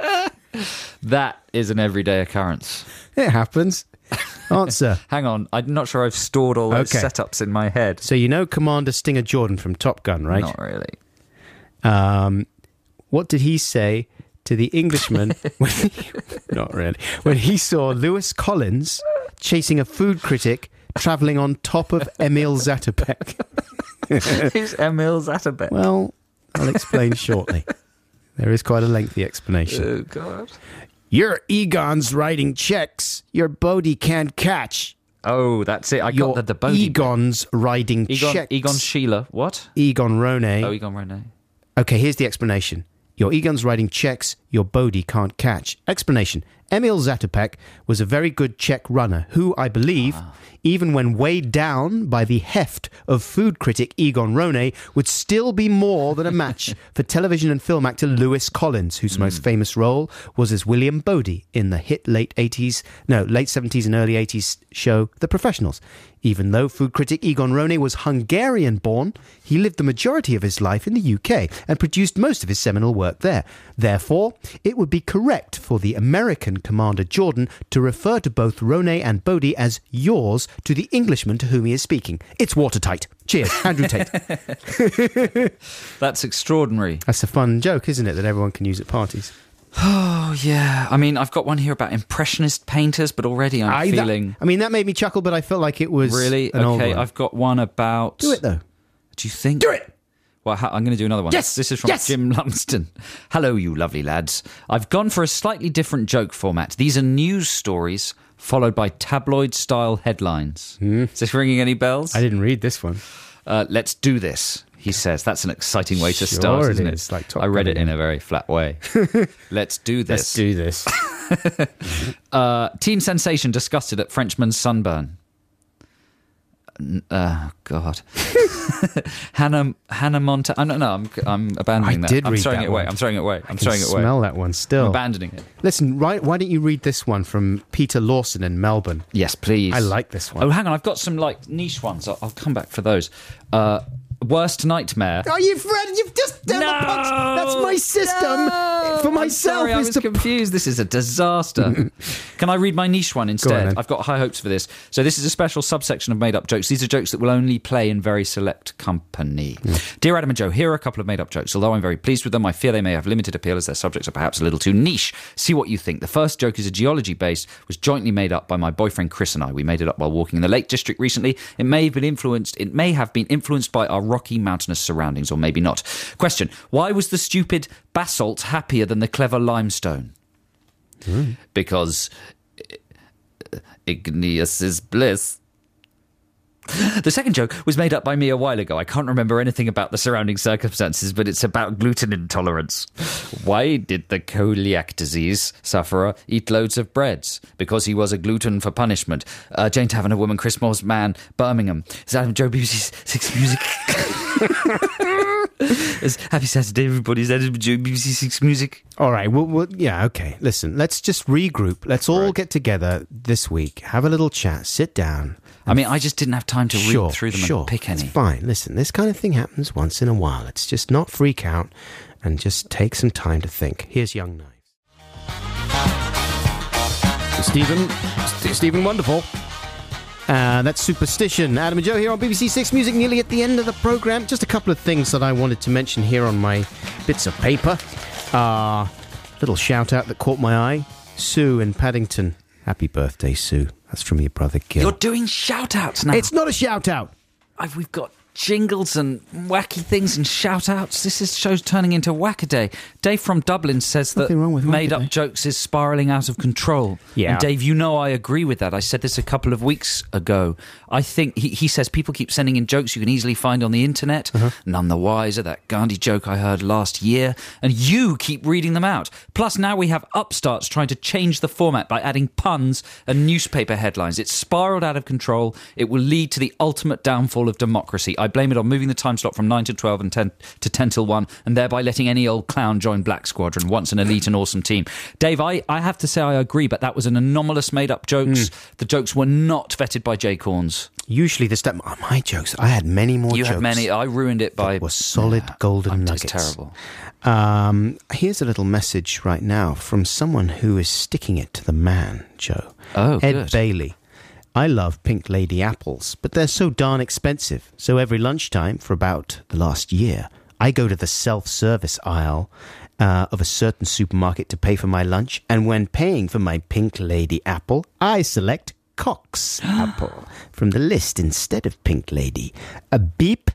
That is an everyday occurrence. It happens. Answer. Hang on. I'm not sure I've stored all those Okay. setups in my head. So you know Commander Stinger Jordan from Top Gun, right? Not really. Um, what did he say to the Englishman when he, not really, when he saw Lewis Collins chasing a food critic travelling on top of Emil Zatopek? Who's Emil Zatopek? Well, I'll explain shortly. There is quite a lengthy explanation. Oh, God. Your Egon's writing checks your Bodie can't catch. Oh, that's it. I Your got the, the Bodhi. Egon's writing Egon, checks. Egon Sheila. What? Egon Rone. Oh, Egon Rene. Okay, here's the explanation. Your Egon's writing checks your Bodie can't catch. Explanation. Emil Zatopek was a very good Czech runner who, I believe, ah. even when weighed down by the heft of food critic Egon Rone, would still be more than a match for television and film actor Lewis Collins, whose mm. most famous role was as William Bodie in the hit late eighties, no, late seventies and early eighties show The Professionals. Even though food critic Egon Rone was Hungarian-born, he lived the majority of his life in the U K and produced most of his seminal work there. Therefore, it would be correct for the American Commander Jordan to refer to both Rone and Bodie as yours to the Englishman to whom he is speaking. It's watertight. Cheers, Andrew Tate. That's extraordinary. That's a fun joke, isn't it, that everyone can use at parties? Oh, yeah. I mean, I've got one here about impressionist painters, but already I'm I, feeling... That, I mean, that made me chuckle, but I felt like it was Really? an old Okay, one. I've got one about... Do it, though. Do you think... Do it! Well, I'm going to do another one. Yes! This is from yes! Jim Lumsden. Hello, you lovely lads. I've gone for a slightly different joke format. These are news stories followed by tabloid-style headlines. Hmm. Is this ringing any bells? I didn't read this one. Uh, let's do this. he says. That's an exciting way to Sure start, it isn't it? is, like Top I read Gun it in a very flat way. Let's do this. Let's do this. uh, teen sensation disgusted at Frenchman's sunburn. Oh, God. Hannah Hannah Montana. Oh, no, no, I'm, I'm abandoning I that. did I'm read throwing that it away. one. I'm throwing it away. I'm I can throwing it away. smell that one still. I'm abandoning it. Listen, right, why don't you read this one from Peter Lawson in Melbourne? Yes, please. I like this one. Oh, hang on. I've got some like niche ones. I'll, I'll come back for those. Uh, worst nightmare. Oh, you've read, you've just done No! the punch. That's my system No! for myself. I'm sorry, I is was to confused. This is a disaster. Can I read my niche one instead? then. I've got high hopes for this. So this is a special subsection of made-up jokes. These are jokes that will only play in very select company. Mm. Dear Adam and Joe, here are a couple of made-up jokes. Although I'm very pleased with them, I fear they may have limited appeal as their subjects are perhaps a little too niche. See what you think. The first joke is a geology-based, was jointly made up by my boyfriend Chris and I. We made it up while walking in the Lake District recently. It may have been influenced. It may have been influenced by our rocky, mountainous surroundings, or maybe not. Question: why was the stupid basalt happier than the clever limestone? Mm. Because igneous is bliss. The second joke was made up by me a while ago. I can't remember anything about the surrounding circumstances, but it's about gluten intolerance. Why did the celiac disease sufferer eat loads of breads? Because he was a gluten for punishment. Uh, Jane Taverner, woman, Chris Moores, man, Birmingham. Is Adam Joe B B C Six Music? It's happy Saturday, everybody. Is Adam Joe B B C Six Music? All right. Well, well, yeah, okay. Listen, let's just regroup. Let's all right. get together this week, have a little chat, sit down. I mean, I just didn't have time to sure, read through them sure, and pick any. It's fine. Listen, this kind of thing happens once in a while. Let's just not freak out and just take some time to think. Here's Young Knives. Stephen, St- Stephen Wonderful. Uh, that's Superstition. Adam and Joe here on B B C Six Music, nearly at the end of the programme. Just a couple of things that I wanted to mention here on my bits of paper. Uh, little shout out that caught my eye. Sue in Paddington. Happy birthday, Sue. That's from your brother Gil. You're doing shout-outs now. It's not a shout-out. I've, we've got jingles and wacky things and shout-outs. This is show's turning into Wackaday. Dave from Dublin says that made-up jokes is spiralling out of control. Yeah. And Dave, you know I agree with that. I said this a couple of weeks ago. I think, he, he says people keep sending in jokes you can easily find on the internet. Uh-huh. None the wiser, that Gandhi joke I heard last year. And you keep reading them out. Plus now we have upstarts trying to change the format by adding puns and newspaper headlines. It's spiraled out of control. It will lead to the ultimate downfall of democracy. I blame it on moving the time slot from nine to twelve and ten to ten till one, and thereby letting any old clown join Black Squadron, once an elite and awesome team. Dave, I, I have to say I agree, but that was an anomalous made-up jokes. Mm. The jokes were not vetted by Jay Corns. Usually the stuff... Oh, my jokes. I had many more you jokes. You had many. I ruined it by... were solid yeah, golden I'm nuggets. Just terrible. Um, here's a little message right now from someone who is sticking it to the man, Joe. Oh, Ed good. Bailey. I love Pink Lady apples, but they're so darn expensive. So every lunchtime for about the last year, I go to the self-service aisle uh, of a certain supermarket to pay for my lunch. And when paying for my Pink Lady apple, I select Cox apple from the list instead of Pink Lady. A beep.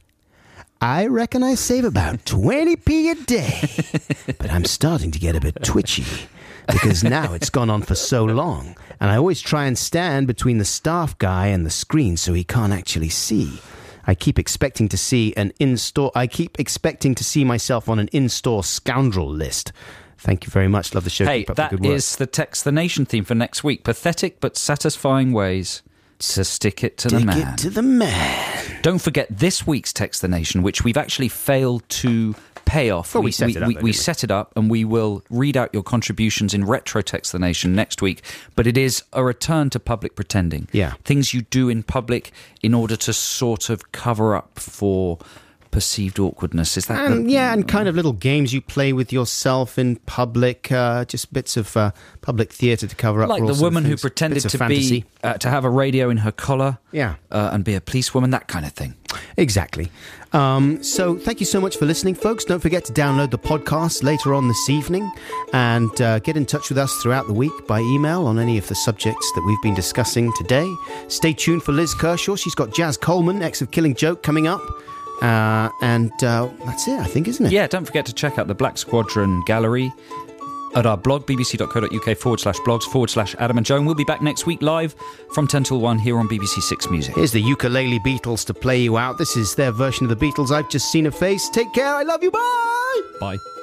I reckon I save about twenty p a day. But I'm starting to get a bit twitchy because now it's gone on for so long. And I always try and stand between the staff guy and the screen so he can't actually see. I keep expecting to see an in-store... I keep expecting to see myself on an in-store scoundrel list. Thank you very much. Love the show. Hey, Keep up that the good work. is the Text the Nation theme for next week. Pathetic but satisfying ways to stick it to Stick the man. it to the man. Don't forget this week's Text the Nation, which we've actually failed to pay off. Well, we, we set it up. We, though, we we? set it up, and we will read out your contributions in Retro Text the Nation next week. But it is a return to public pretending. Yeah. Things you do in public in order to sort of cover up for perceived awkwardness. Is that and, the, yeah, and kind of little games you play with yourself in public, uh, just bits of uh, public theatre to cover up. Like for all the woman who things, pretended bits of to fantasy. be uh, to have a radio in her collar, yeah, uh, and be a policewoman, that kind of thing. Exactly. Um, so thank you so much for listening, folks. Don't forget to download the podcast later on this evening and uh, get in touch with us throughout the week by email on any of the subjects that we've been discussing today. Stay tuned for Liz Kershaw. She's got Jazz Coleman, ex of Killing Joke, coming up. Uh, and uh, that's it, I think, isn't it? Yeah, don't forget to check out the Black Squadron gallery at our blog, bbc.co.uk forward slash blogs forward slash Adam and Joe. And we'll be back next week live from ten till one here on B B C Six Music. Here's the Ukulele Beatles to play you out. This is their version of the Beatles. I've just seen a face. Take care. I love you. Bye. Bye.